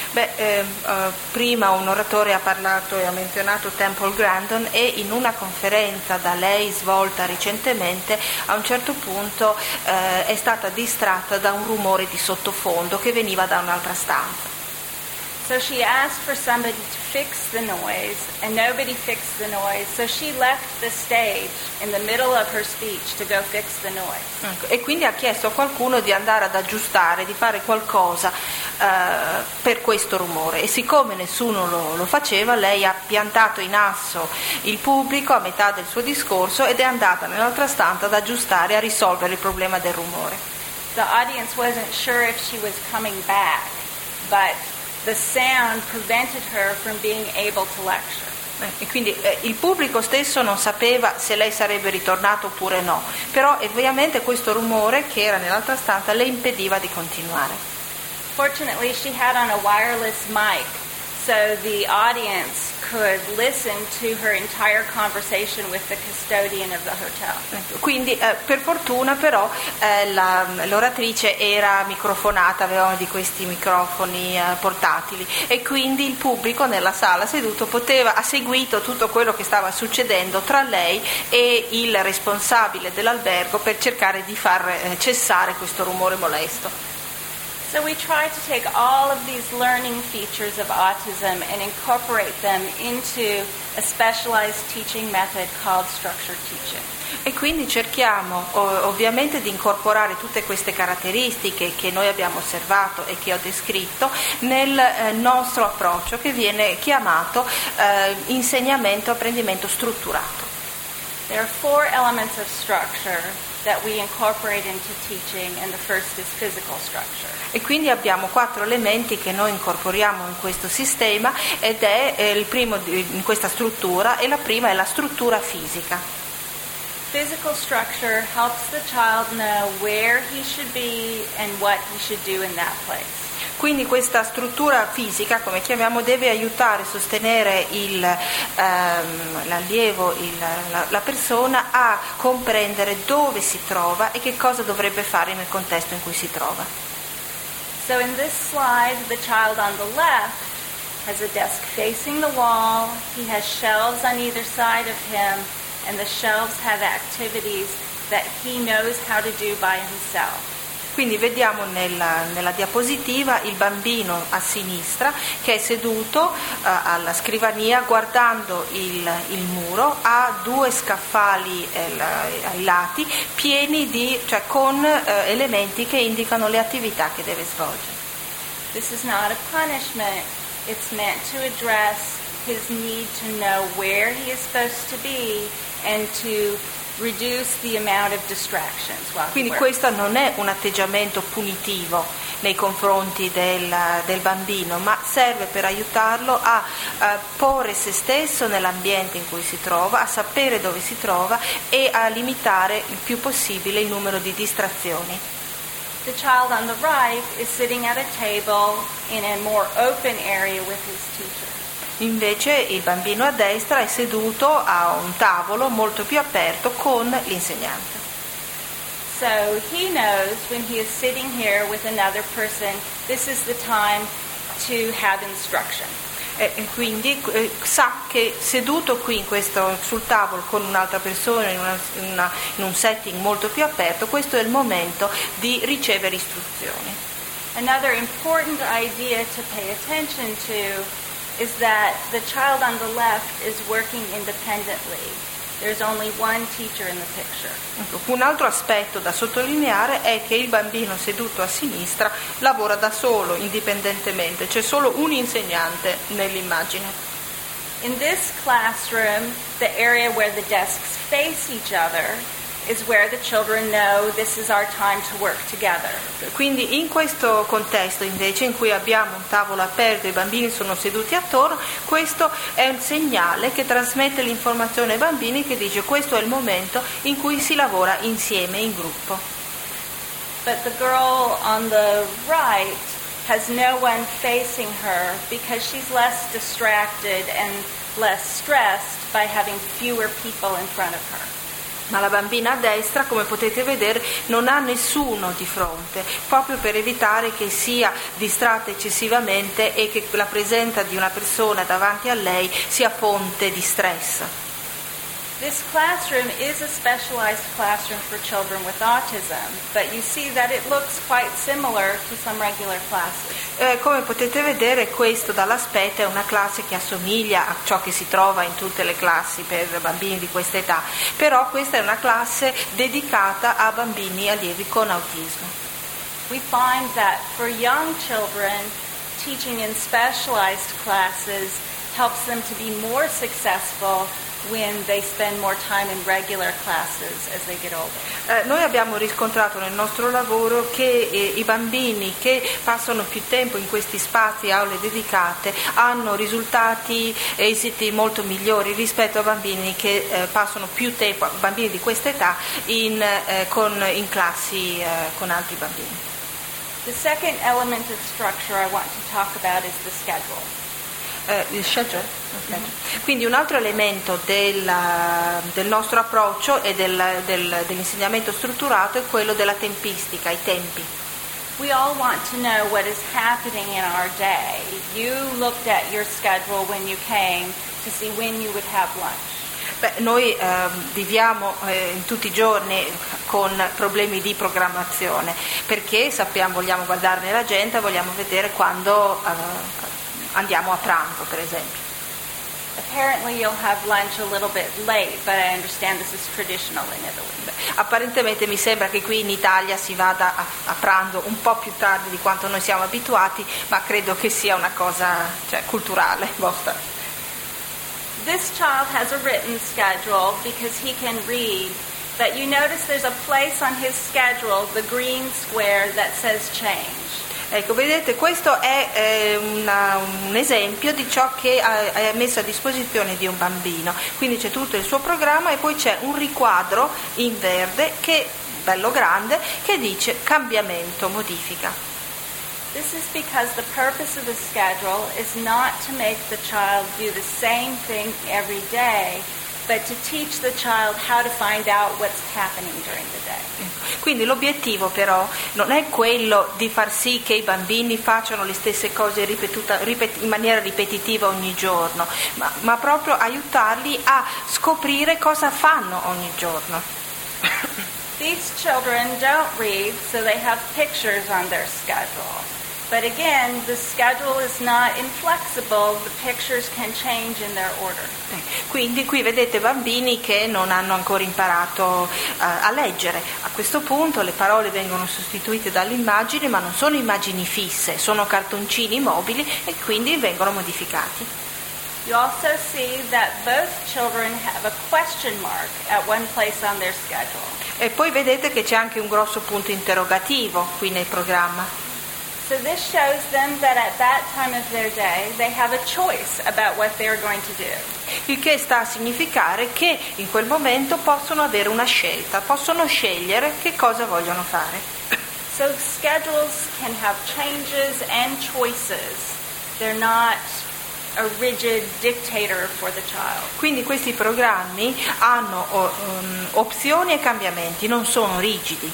Prima un oratore ha parlato e ha menzionato Temple Grandin e in una conferenza da lei svolta recentemente a un certo punto è stata distratta da un rumore di sottofondo che veniva da un'altra stanza. So she asked for somebody to fix the noise, and nobody fixed the noise, so she left the stage in the middle of her speech to go fix the noise. E quindi ha chiesto a qualcuno di andare ad aggiustare, di fare qualcosa per questo rumore, e siccome nessuno lo faceva, lei ha piantato in asso il pubblico a metà del suo discorso ed è andata nell'altra stanza ad aggiustare, a risolvere il problema del rumore. The audience wasn't sure if she was coming back, but the sound prevented her from being able to lecture. E quindi il pubblico stesso non sapeva se lei sarebbe ritornata oppure no, però ovviamente questo rumore che era nell'altra stanza le impediva di continuare. Fortunately, she had on a wireless mic, so the audience could listen to her entire conversation with the custodian of the hotel. Quindi per fortuna però l'oratrice era microfonata, avevamo di questi microfoni portatili e quindi il pubblico nella sala seduto ha seguito tutto quello che stava succedendo tra lei e il responsabile dell'albergo per cercare di far cessare questo rumore molesto. So we try to take all of these learning features of autism and incorporate them into a specialized teaching method called structured teaching. E quindi cerchiamo ovviamente di incorporare tutte queste caratteristiche che noi abbiamo osservato e che ho descritto nel nostro approccio che viene chiamato insegnamento e apprendimento strutturato. There are 4 elements of structure that we incorporate into teaching, and the first is physical structure. E quindi abbiamo 4 elementi che noi incorporiamo in questo sistema ed è il primo in questa struttura, e la prima è la struttura fisica. Physical structure helps the child know where he should be and what he should do in that place. Quindi questa struttura fisica, come chiamiamo, deve aiutare, sostenere l'allievo, la persona a comprendere dove si trova e che cosa dovrebbe fare nel contesto in cui si trova. So in this slide, the child on the left has a desk facing the wall, he has shelves on either side of him, and the shelves have activities that he knows how to do by himself. Quindi vediamo nella diapositiva il bambino a sinistra che è seduto alla scrivania guardando il muro, ha 2 scaffali ai lati pieni con elementi che indicano le attività che deve svolgere. This is not a punishment, it's meant to address his need to know where he is supposed to be and to reduce the amount of distractions while he Quindi works. questo non è un atteggiamento punitivo nei confronti del bambino, ma serve per aiutarlo a porre se stesso nell'ambiente in cui si trova, a sapere dove si trova e a limitare il più possibile il numero di distrazioni. The child on the right is sitting at a table in a more open area with his teacher. Invece il bambino a destra è seduto a un tavolo molto più aperto con l'insegnante. So he knows when he is sitting here with another person, this is the time to have instruction. E quindi sa che seduto qui sul tavolo con un'altra persona in un setting molto più aperto, questo è il momento di ricevere istruzioni. Another important idea to pay attention to is that the child on the left is working independently. There's only one teacher in the picture. Un altro aspetto da sottolineare è che il bambino seduto a sinistra lavora da solo, indipendentemente, c'è solo un insegnante nell'immagine. In this classroom, the area where the desks face each other is where the children know this is our time to work together. Quindi in questo contesto invece in cui abbiamo un tavolo aperto e i bambini sono seduti attorno, questo è un segnale che trasmette l'informazione ai bambini che dice questo è il momento in cui si lavora insieme in gruppo. But the girl on the right has no one facing her because she's less distracted and less stressed by having fewer people in front of her. Ma la bambina a destra, come potete vedere, non ha nessuno di fronte, proprio per evitare che sia distratta eccessivamente e che la presenza di una persona davanti a lei sia fonte di stress. This classroom is a specialized classroom for children with autism, but you see that it looks quite similar to some regular classes. Come potete vedere, questo dall'aspetto è una classe che assomiglia a ciò che si trova in tutte le classi per bambini di questa età, però questa è una classe dedicata a bambini allievi con autismo. We find that for young children, teaching in specialized classes helps them to be more successful when they spend more time in regular classes as they get older. Noi abbiamo riscontrato nel nostro lavoro che i bambini che passano più tempo in questi spazi, aule dedicate, hanno risultati, esiti molto migliori rispetto a bambini che passano più tempo, bambini di questa età, in classi con altri bambini. The second element of structure I want to talk about is the schedule. Il schedule? Okay. Quindi un altro elemento del nostro approccio e dell'insegnamento strutturato è quello della tempistica, i tempi. We all want to know what is happening in our day. You looked at your schedule when you came to see when you would have lunch. Noi viviamo in tutti i giorni con problemi di programmazione perché vogliamo guardare nell'agenda, vogliamo vedere quando andiamo a pranzo, per esempio. Apparently you'll have lunch a little bit late, but I understand this is traditional in Italy. Apparentemente mi sembra che qui in Italia si vada a pranzo un po' più tardi di quanto noi siamo abituati, ma credo che sia una cosa culturale vostra. This child has a written schedule because he can read, but you notice there's a place on his schedule, the green square, that says change. Ecco, vedete, questo è un esempio di ciò che è messo a disposizione di un bambino. Quindi c'è tutto il suo programma e poi c'è un riquadro in verde, che bello grande, che dice cambiamento, modifica. This is because the purpose of the schedule is not to make the child do the same thing every day, but to teach the child how to find out what's happening during the day. Quindi l'obiettivo però non è quello di far sì che i bambini facciano le stesse cose in maniera ripetitiva ogni giorno, ma proprio aiutarli a scoprire cosa fanno ogni giorno. These children don't read, so they have pictures on their schedule. But again, the schedule is not inflexible, the pictures can change in their order. Quindi qui vedete bambini che non hanno ancora imparato a leggere. A questo punto le parole vengono sostituite dalle immagini, ma non sono immagini fisse, sono cartoncini mobili e quindi vengono modificati. You also see that both children have a question mark at one place on their schedule. E poi vedete che c'è anche un grosso punto interrogativo qui nel programma. So this shows them that at that time of their day they have a choice about what they're going to do. Il che sta a significare che in quel momento possono avere una scelta, possono scegliere che cosa vogliono fare. So schedules can have changes and choices. They're not a rigid dictator for the child. Quindi questi programmi hanno opzioni e cambiamenti, non sono rigidi.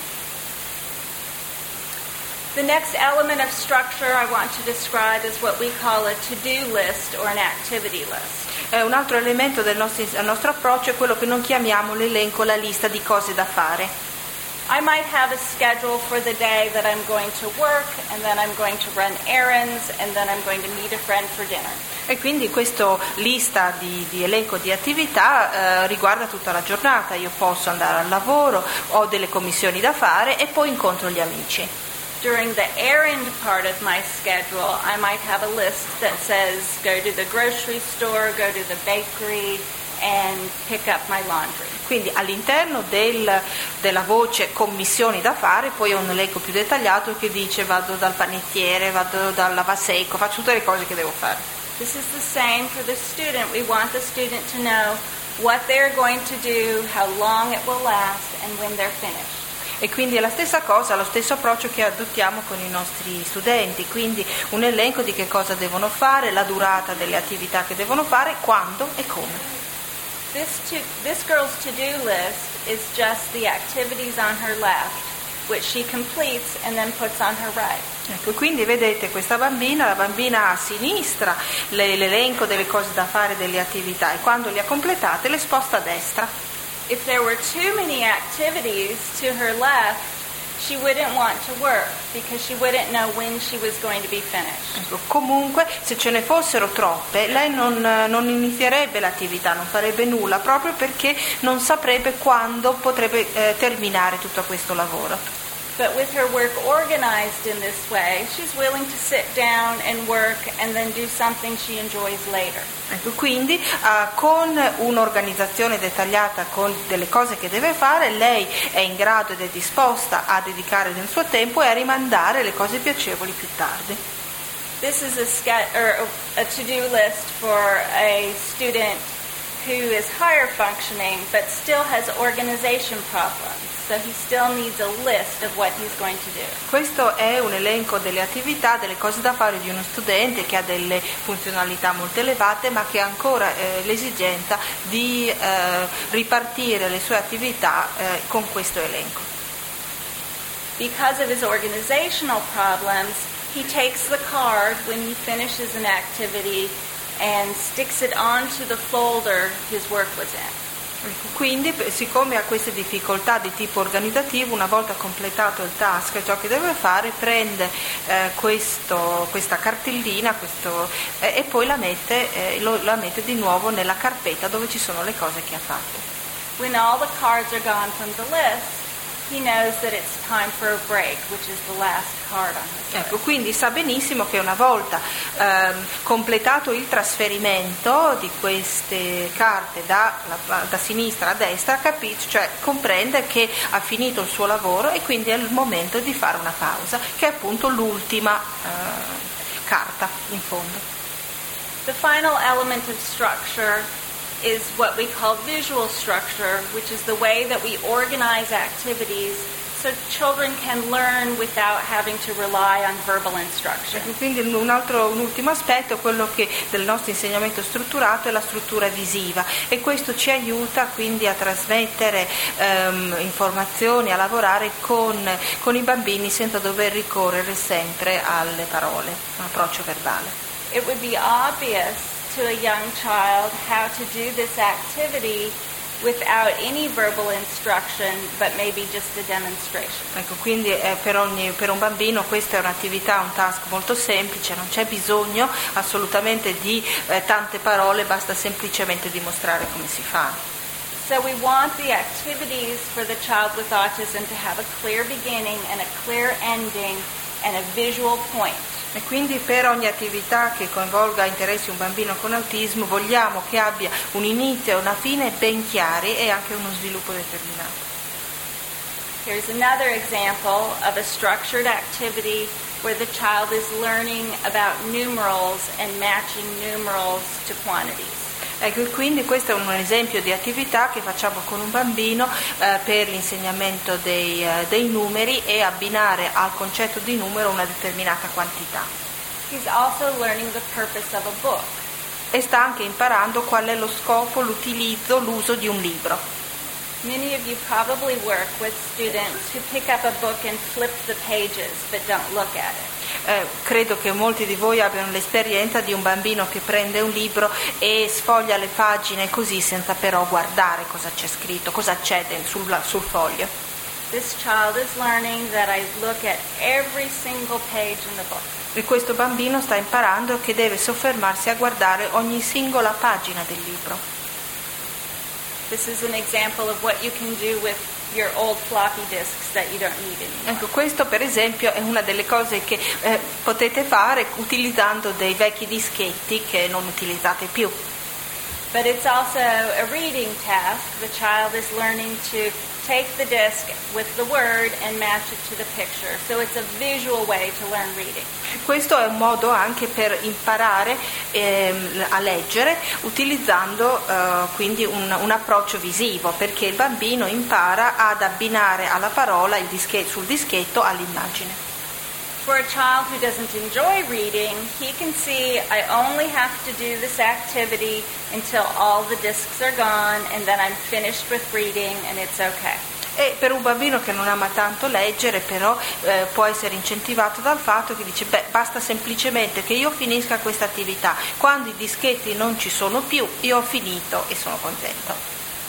The next element of structure I want to describe is what we call a to-do list or an activity list. Un altro elemento del nostro approccio è quello che non chiamiamo l'elenco, la lista di cose da fare. I might have a schedule for the day that I'm going to work, and then I'm going to run errands, and then I'm going to meet a friend for dinner. E quindi questa lista di elenco di attività riguarda tutta la giornata. Io posso andare al lavoro, ho delle commissioni da fare e poi incontro gli amici. During the errand part of my schedule, I might have a list that says go to the grocery store, go to the bakery, and pick up my laundry. Quindi all'interno della voce commissioni da fare poi ho un elenco più dettagliato che dice vado dal panettiere, vado dal lavasecco, faccio tutte le cose che devo fare. This is the same for the student. We want the student to know what they're going to do, how long it will last, and when they're finished. E quindi è la stessa cosa, lo stesso approccio che adottiamo con i nostri studenti, quindi un elenco di che cosa devono fare, la durata delle attività che devono fare, quando e come. This girl's to-do list is just the activities on her left, which she completes and then puts on her right. Ecco, quindi vedete questa bambina, la bambina a sinistra, l'elenco delle cose da fare, delle attività, e quando le ha completate le sposta a destra. If there were too many activities to her left, she wouldn't want to work because she wouldn't know when she was going to be finished. Ecco, comunque, se ce ne fossero troppe, lei non inizierebbe l'attività, non farebbe nulla, proprio perché non saprebbe quando potrebbe terminare tutto questo lavoro. But with her work organized in this way, she's willing to sit down and work and then do something she enjoys later. Ecco, quindi con un'organizzazione dettagliata, con delle cose che deve fare, lei è in grado ed è disposta a dedicare del suo tempo e a rimandare le cose piacevoli più tardi. This is a to-do list for a student who is higher functioning but still has organization problems. So he still needs a list of what he's going to do. Questo è un elenco delle attività, delle cose da fare di uno studente che ha delle funzionalità molto elevate, ma che ha ancora l'esigenza di ripartire le sue attività con questo elenco. Because of his organizational problems, he takes the card when he finishes an activity and sticks it onto the folder his work was in. Quindi, siccome ha queste difficoltà di tipo organizzativo, una volta completato il task, ciò che deve fare, prende questa cartellina e poi la mette di nuovo nella carpetta dove ci sono le cose che ha fatto. When all the cards are gone from the list, he knows that it's time for a break, which is the last card on his list. Ecco, quindi sa benissimo che una volta completato il trasferimento di queste carte da sinistra a destra, cioè comprende che ha finito il suo lavoro e quindi è il momento di fare una pausa, che è appunto l'ultima carta in fondo. The final element of structure is what we call visual structure, which is the way that we organize activities so children can learn without having to rely on verbal instruction. Quindi un ultimo aspetto è quello che del nostro insegnamento strutturato è la struttura visiva, e questo ci aiuta quindi a trasmettere informazioni, a lavorare con i bambini senza dover ricorrere sempre alle parole, un approccio verbale. It would be obvious to a young child how to do this activity without any verbal instruction, but maybe just a demonstration. Ecco, quindi per un bambino questa è un'attività, un task molto semplice, non c'è bisogno assolutamente di tante parole, basta semplicemente dimostrare come si fa. So we want the activities for the child with autism to have a clear beginning and a clear ending and a visual point. E quindi per ogni attività che coinvolga interessi un bambino con autismo vogliamo che abbia un inizio e una fine ben chiari e anche uno sviluppo determinato. Here's another example of a structured activity where the child is learning about numerals and matching numerals to quantities. Ecco, quindi questo è un esempio di attività che facciamo con un bambino per l'insegnamento dei numeri e abbinare al concetto di numero una determinata quantità. He's also learning the purpose of a book. E sta anche imparando qual è lo scopo, l'utilizzo, l'uso di un libro. Many of you probably work with students who pick up a book and flip the pages but don't look at it. Credo che molti di voi abbiano l'esperienza di un bambino che prende un libro e sfoglia le pagine così senza però guardare cosa c'è scritto, cosa c'è sul foglio. This child is learning that I look at every single page in the book. E questo bambino sta imparando che deve soffermarsi a guardare ogni singola pagina del libro. This is an example of what you can do with your old floppy disks that you don't need anymore. Ecco, questo per esempio è una delle cose che potete fare utilizzando dei vecchi dischetti che non utilizzate più. But it's also a reading task. The child is learning to take the disc with the word and match it to the picture. So it's a visual way to learn reading. Questo è un modo anche per imparare a leggere utilizzando quindi un approccio visivo, perché il bambino impara ad abbinare alla parola sul dischetto all'immagine. For a child who doesn't enjoy reading, he can see I only have to do this activity until all the discs are gone and then I'm finished with reading and it's okay. E per un bambino che non ama tanto leggere però può essere incentivato dal fatto che dice basta semplicemente che io finisca questa attività, quando i dischetti non ci sono più io ho finito e sono contento.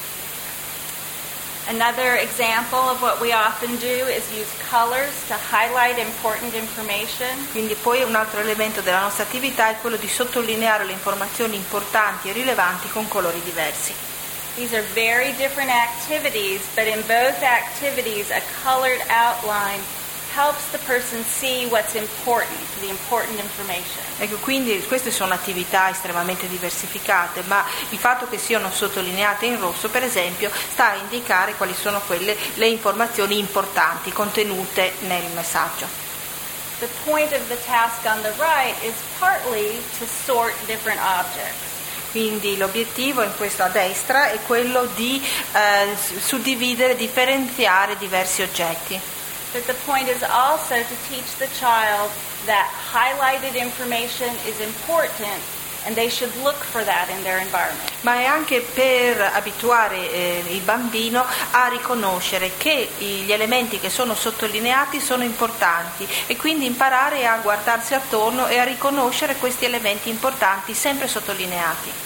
Another example of what we often do is use colors to highlight important information. Quindi poi un altro elemento della nostra attività è quello di sottolineare le informazioni importanti e rilevanti con colori diversi. These are very different activities, but in both activities a colored outline helps the person see what's important, the important information. Ecco, quindi queste sono attività estremamente diversificate, ma il fatto che siano sottolineate in rosso, per esempio, sta a indicare quali sono le informazioni importanti contenute nel messaggio. The point of the task on the right is partly to sort different objects. Quindi l'obiettivo in questo a destra è quello di suddividere, differenziare diversi oggetti. But the point is also to teach the child that highlighted information is important and they should look for that in their environment. Ma è anche per abituare il bambino a riconoscere che gli elementi che sono sottolineati sono importanti e quindi imparare a guardarsi attorno e a riconoscere questi elementi importanti sempre sottolineati.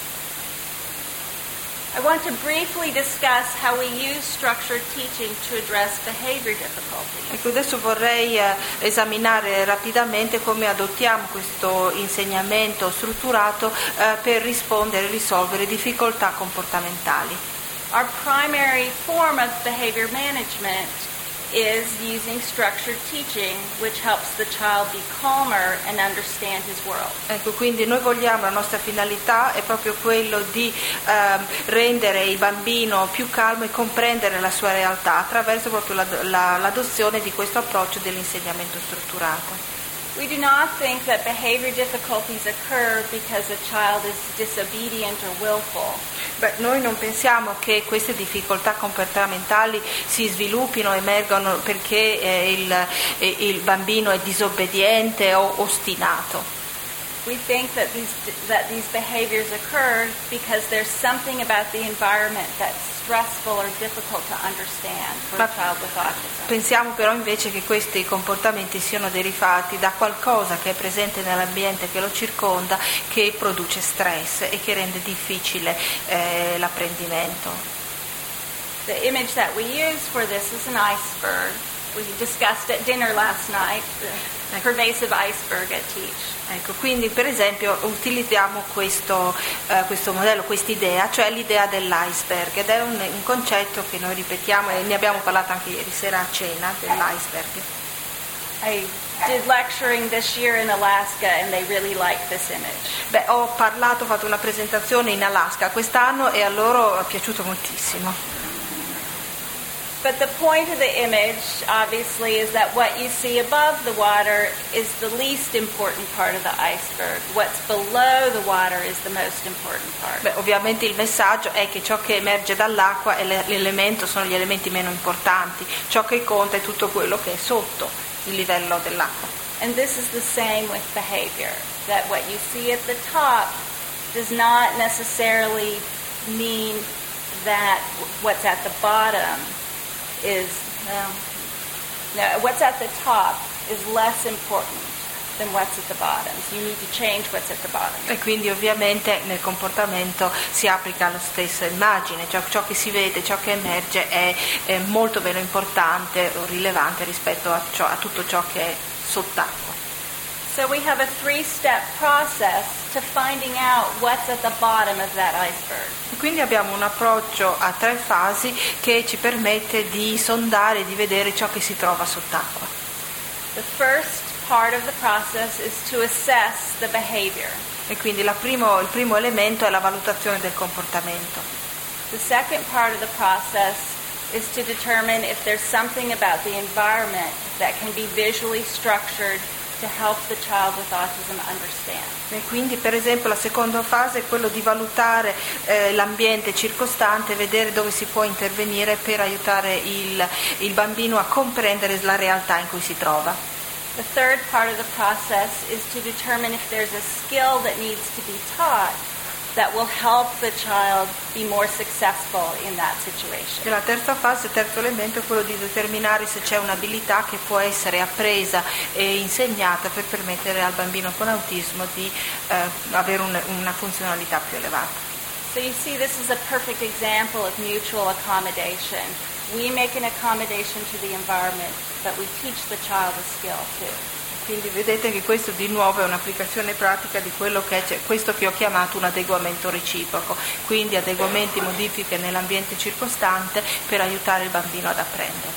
I want to briefly discuss how we use structured teaching to address behavior difficulties. Ecco, adesso vorrei esaminare rapidamente come adottiamo questo insegnamento strutturato per rispondere e risolvere difficoltà comportamentali. Our primary form of behavior management is using structured teaching, which helps the child be calmer and understand his world. Ecco, quindi noi vogliamo, la nostra finalità è proprio quello di rendere il bambino più calmo e comprendere la sua realtà attraverso proprio l'adozione di questo approccio dell'insegnamento strutturato. We do not think that behavior difficulties occur because a child is disobedient or willful. Noi non pensiamo che queste difficoltà comportamentali si sviluppino, emergano perché il bambino è disobbediente o ostinato. We think that these behaviors occur because there's something about the environment that's stressful or difficult to understand for a child with autism. Pensiamo però invece che questi comportamenti siano derivati da qualcosa che è presente nell'ambiente che lo circonda, che produce stress e che rende difficile l'apprendimento. The image that we use for this is an iceberg. We discussed at dinner last night the pervasive iceberg at Teach. Ecco, quindi per esempio utilizziamo questo modello, quest'idea, cioè l'idea dell'iceberg, ed è un concetto che noi ripetiamo e ne abbiamo parlato anche ieri sera a cena dell'iceberg. I did lecturing this year in Alaska and they really liked this image. Ho fatto una presentazione in Alaska quest'anno e a loro è piaciuto moltissimo. But the point of the image, obviously, is that what you see above the water is the least important part of the iceberg. What's below the water is the most important part. Ovviamente il messaggio è che ciò che emerge dall'acqua è l'elemento, sono gli elementi meno importanti. Ciò che conta è tutto quello che è sotto il livello dell'acqua. And this is the same with behavior. That what you see at the top does not necessarily mean that what's at the bottom what's at the top is less important than what's at the bottom. So you need to change what's at the bottom. E quindi ovviamente nel comportamento si applica la stessa immagine, cioè ciò che si vede, ciò che emerge è molto meno importante o rilevante rispetto a tutto ciò che è sott'acqua. So we have a 3-step process to finding out what's at the bottom of that iceberg. Quindi abbiamo un approccio a 3 fasi che ci permette di sondare e di vedere ciò che si trova sott'acqua. The first part of the process is to assess the behavior. E quindi il primo elemento è la valutazione del comportamento. The second part of the process is to determine if there's something about the environment that can be visually structured to help the child with autism understand. E quindi per esempio la seconda fase è quello di valutare l'ambiente circostante e vedere dove si può intervenire per aiutare il bambino a comprendere la realtà in cui si trova. The third part of the process is to determine if there's a skill that needs to be taught that will help the child be more successful in that situation. E la terza fase, il terzo elemento è quello di determinare se c'è un'abilità che può essere appresa e insegnata per permettere al bambino con autismo di avere una funzionalità più elevata. So you see, this is a perfect example of mutual accommodation. We make an accommodation to the environment, but we teach the child a skill too. Quindi vedete che questo di nuovo è un'applicazione pratica di quello che è questo che ho chiamato un adeguamento reciproco, quindi adeguamenti, modifiche nell'ambiente circostante per aiutare il bambino ad apprendere.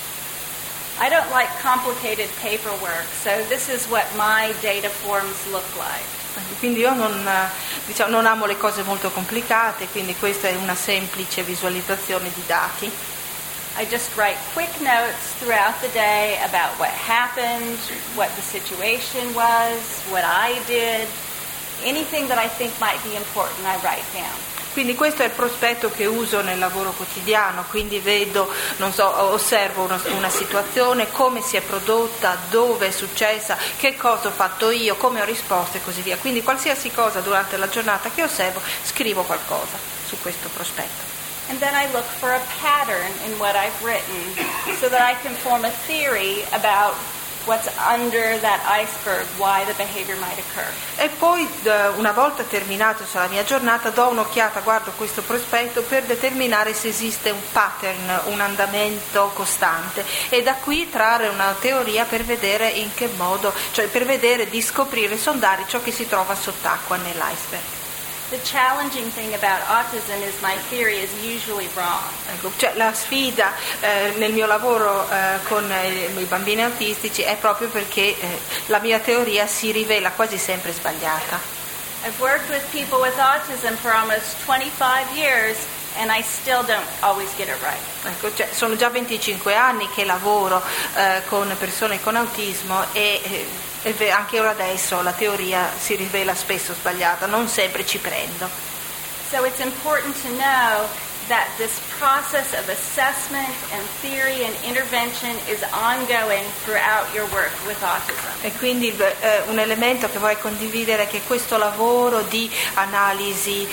I don't like complicated paperwork, so this is what my data forms look like. Quindi io non amo le cose molto complicate, quindi questa è una semplice visualizzazione di dati. I just write quick notes throughout the day about what happened, what the situation was, what I did, anything that I think might be important I write down. Quindi questo è il prospetto che uso nel lavoro quotidiano, quindi vedo, osservo una situazione, come si è prodotta, dove è successa, che cosa ho fatto io, come ho risposto e così via. Quindi qualsiasi cosa durante la giornata che osservo, scrivo qualcosa su questo prospetto. And then I look for a pattern in what I've written so that I can form a theory about what's under that iceberg, why the behavior might occur. E poi una volta terminato la mia giornata do un'occhiata, guardo questo prospetto per determinare se esiste un pattern, un andamento costante e da qui trarre una teoria per vedere in che modo, cioè per vedere di scoprire, sondare ciò che si trova sott'acqua nell'iceberg. The challenging thing about autism is my theory is usually wrong. Ecco, cioè la sfida nel mio lavoro con i bambini autistici è proprio perché la mia teoria si rivela quasi sempre sbagliata. I've worked with people with autism for almost 25 years and I still don't always get it right. Ecco, cioè, sono già 25 anni che lavoro con persone con autismo e anche ora adesso la teoria si rivela spesso sbagliata, non sempre ci prendo. So it's important to know that this process of assessment and theory and intervention is ongoing throughout your work with autism. E quindi un elemento che vorrei condividere è che questo lavoro di analisi,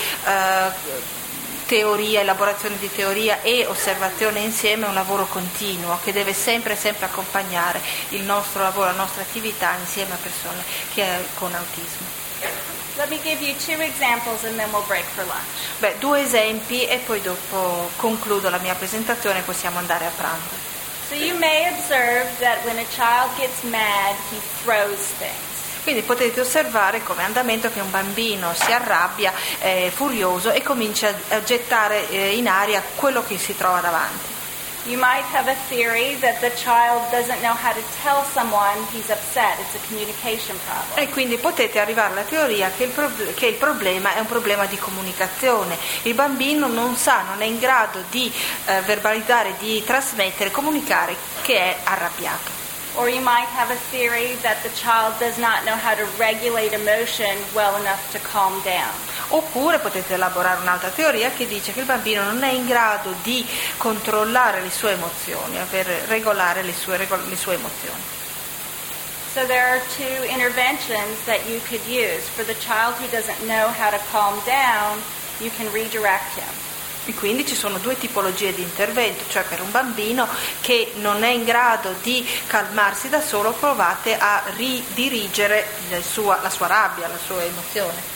teoria, elaborazione di teoria e osservazione insieme è un lavoro continuo che deve sempre accompagnare il nostro lavoro, la nostra attività insieme a persone con autismo. Let me give you 2 examples and then we'll break for lunch. 2 esempi e poi dopo concludo la mia presentazione e possiamo andare a pranzo. So you may observe that when a child gets mad, he throws things. Quindi potete osservare come andamento che un bambino si arrabbia, è furioso e comincia a gettare in aria quello che si trova davanti. You might have a theory that the child doesn't know how to tell someone he's upset. It's a communication problem. E quindi potete arrivare alla teoria che il problema è un problema di comunicazione. Il bambino non è in grado di verbalizzare, di trasmettere, comunicare che è arrabbiato. Or you might have a theory that the child does not know how to regulate emotion well enough to calm down. Oppure potete elaborare un'altra teoria che dice che il bambino non è in grado di controllare le sue emozioni, per regolare le sue emozioni. So there are two interventions that you could use. For the child who doesn't know how to calm down, you can redirect him. E quindi ci sono due tipologie di intervento, cioè per un bambino che non è in grado di calmarsi da solo, provate a ridirigere la sua rabbia, la sua emozione.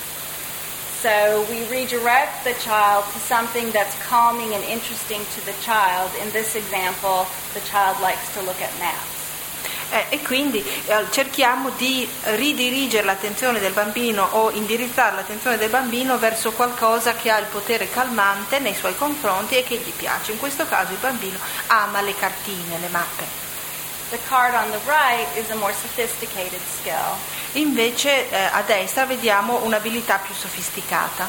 So we redirect the child to something that's calming and interesting to the child. In this example, the child likes to look at maps. E quindi cerchiamo di ridirigere l'attenzione del bambino o indirizzare l'attenzione del bambino verso qualcosa che ha il potere calmante nei suoi confronti e che gli piace. In questo caso il bambino ama le cartine, le mappe. The card on the right is a more sophisticated skill. Invece a destra vediamo un'abilità più sofisticata.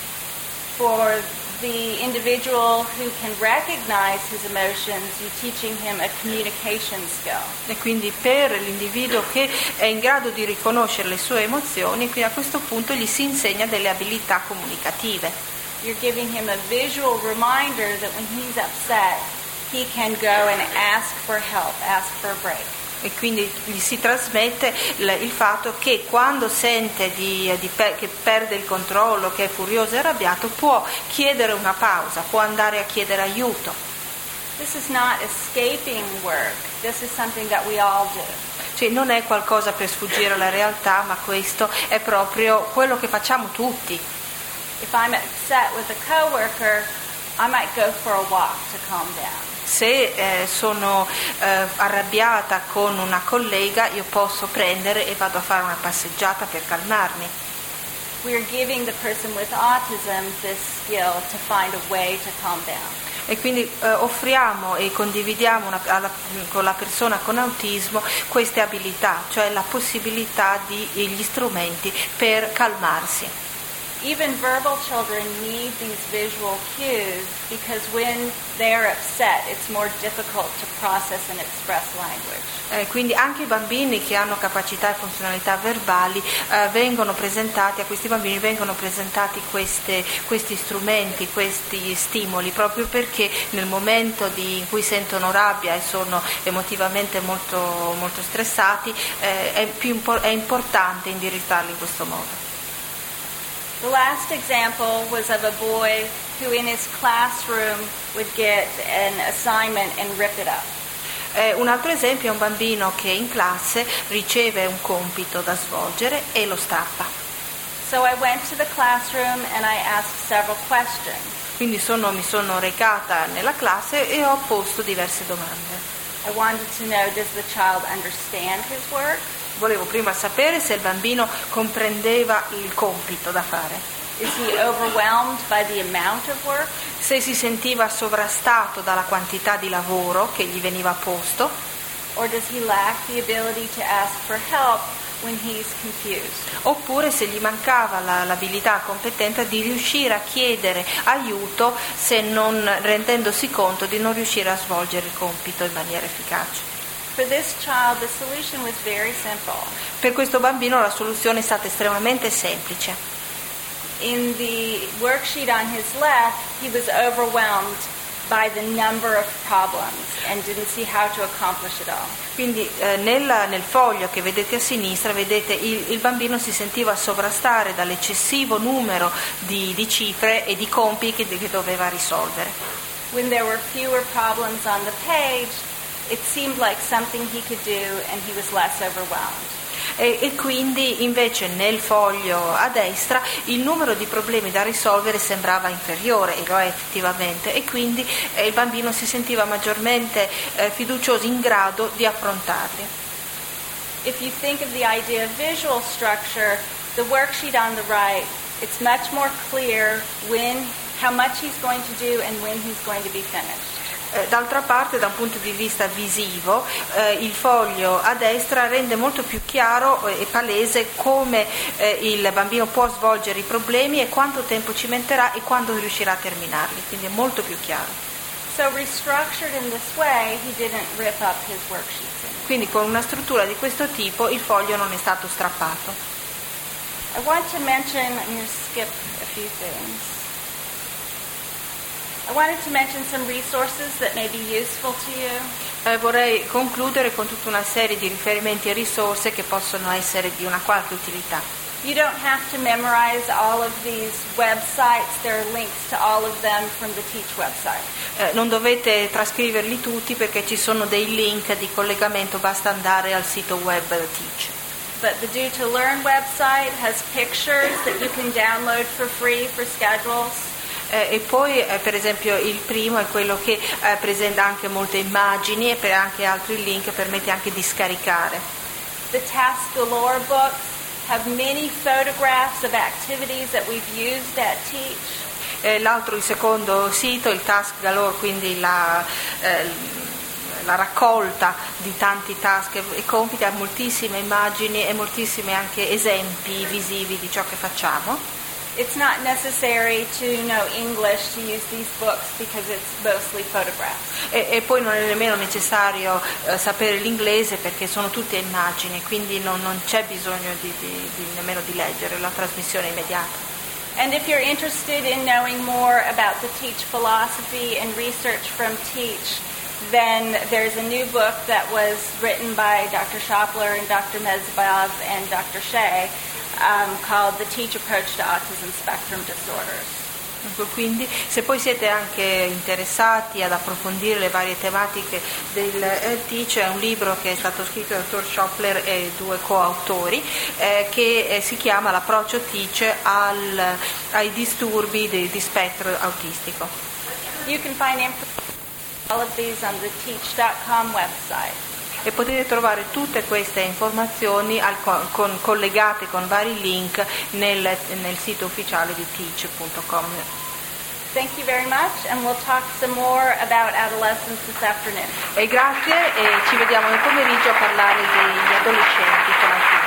For the individual who can recognize his emotions, you're teaching him a communication skill. E quindi per l'individuo che è in grado di riconoscere le sue emozioni, quindi a questo punto gli si insegna delle abilità comunicative. You're giving him a visual reminder that when he's upset, he can go and ask for help, ask for a break. E quindi gli si trasmette il fatto che quando sente che perde il controllo, che è furioso e arrabbiato, può chiedere una pausa, può andare a chiedere aiuto. This is not escaping work. This is something that we all do. Cioè non è qualcosa per sfuggire alla realtà, ma questo è proprio quello che facciamo tutti. If I'm upset with a coworker, I might go for a walk to calm down. Se sono arrabbiata con una collega, io posso prendere e vado a fare una passeggiata per calmarmi. We are giving the person with autism this skill to find a way to calm down. E quindi offriamo e condividiamo con la persona con autismo queste abilità, cioè la possibilità gli strumenti per calmarsi. Even verbal children need these visual cues because when they're upset, it's more difficult to process and express language. Quindi anche i bambini che hanno capacità e funzionalità verbali a questi bambini vengono presentati questi strumenti, questi stimoli, proprio perché nel momento in cui sentono rabbia e sono emotivamente molto, molto stressati, è importante indirizzarli in questo modo. The last example was of a boy who in his classroom would get an assignment and rip it up. Un altro esempio è un bambino che in classe riceve un compito da svolgere e lo strappa. So I went to the classroom and I asked several questions. Quindi mi sono recata nella classe e ho posto diverse domande. I wanted to know, does the child understand his work? Volevo prima sapere se il bambino comprendeva il compito da fare. Is he overwhelmed by the amount of work? Se si sentiva sovrastato dalla quantità di lavoro che gli veniva posto. Or does he lack the ability to ask for help when he's confused? Oppure se gli mancava l'abilità, la competenza di riuscire a chiedere aiuto se non rendendosi conto di non riuscire a svolgere il compito in maniera efficace. For this child, the solution was very simple. Per questo bambino la soluzione è stata estremamente semplice. In the worksheet on his left, he was overwhelmed by the number of problems and didn't see how to accomplish it all. Quindi nel foglio che vedete a sinistra, vedete il bambino si sentiva sovrastare dall'eccessivo numero di cifre e di compiti che doveva risolvere. When there were fewer problems on the page, it seemed like something he could do and he was less overwhelmed. E quindi invece nel foglio a destra il numero di problemi da risolvere sembrava inferiore, e lo è effettivamente, e quindi il bambino si sentiva maggiormente fiducioso, in grado di affrontarli. If you think of the idea of visual structure, the worksheet on the right, it's much more clear how much he's going to do and when he's going to be finished. D'altra parte, da un punto di vista visivo, il foglio a destra rende molto più chiaro e palese come il bambino può svolgere i problemi e quanto tempo ci metterà e quando riuscirà a terminarli, quindi è molto più chiaro. So restructured in this way, he didn't rip up his worksheets anymore. Quindi con una struttura di questo tipo il foglio non è stato strappato. I want to mention, I'm going to skip a few things. I wanted to mention some resources that may be useful to you. Vorrei concludere con tutta una serie di riferimenti e risorse che possono essere di una qualche utilità. You don't have to memorize all of these websites. There are links to all of them from the Teach website. Non dovete trascriverli tutti perché ci sono dei link di collegamento, basta andare al sito web Teach. But the Do to Learn website has pictures that you can download for free for schedules. E poi per esempio il primo è quello che presenta anche molte immagini e per anche altri link permette anche di scaricare. The Task Galore books have many photographs of activities that we've used at Teach. L'altro, il secondo sito, il Task Galore, quindi la raccolta di tanti task e compiti, ha moltissime immagini e moltissimi anche esempi visivi di ciò che facciamo. It's not necessary to know English to use these books because it's mostly photographs. E poi non è nemmeno necessario sapere l'inglese perché sono tutte immagini, quindi non c'è bisogno nemmeno di leggere, la trasmissione è immediata. And if you're interested in knowing more about the Teach philosophy and research from Teach, then there's a new book that was written by Dr. Shopler and Dr. Mezbov and Dr. Shea called The Teach Approach to Autism Spectrum Disorders. Quindi se poi siete anche interessati ad approfondire le varie tematiche del Teach, è un libro che è stato scritto dal dottor Shopler e due coautori che si chiama L'approccio Teach ai disturbi di spettro autistico. You can find all of these on the teach.com website. E potete trovare tutte queste informazioni collegate con vari link nel sito ufficiale di teach.com. Thank you very much, and we'll talk some more about adolescence this afternoon. E grazie, e ci vediamo nel pomeriggio a parlare degli adolescenti con autismo.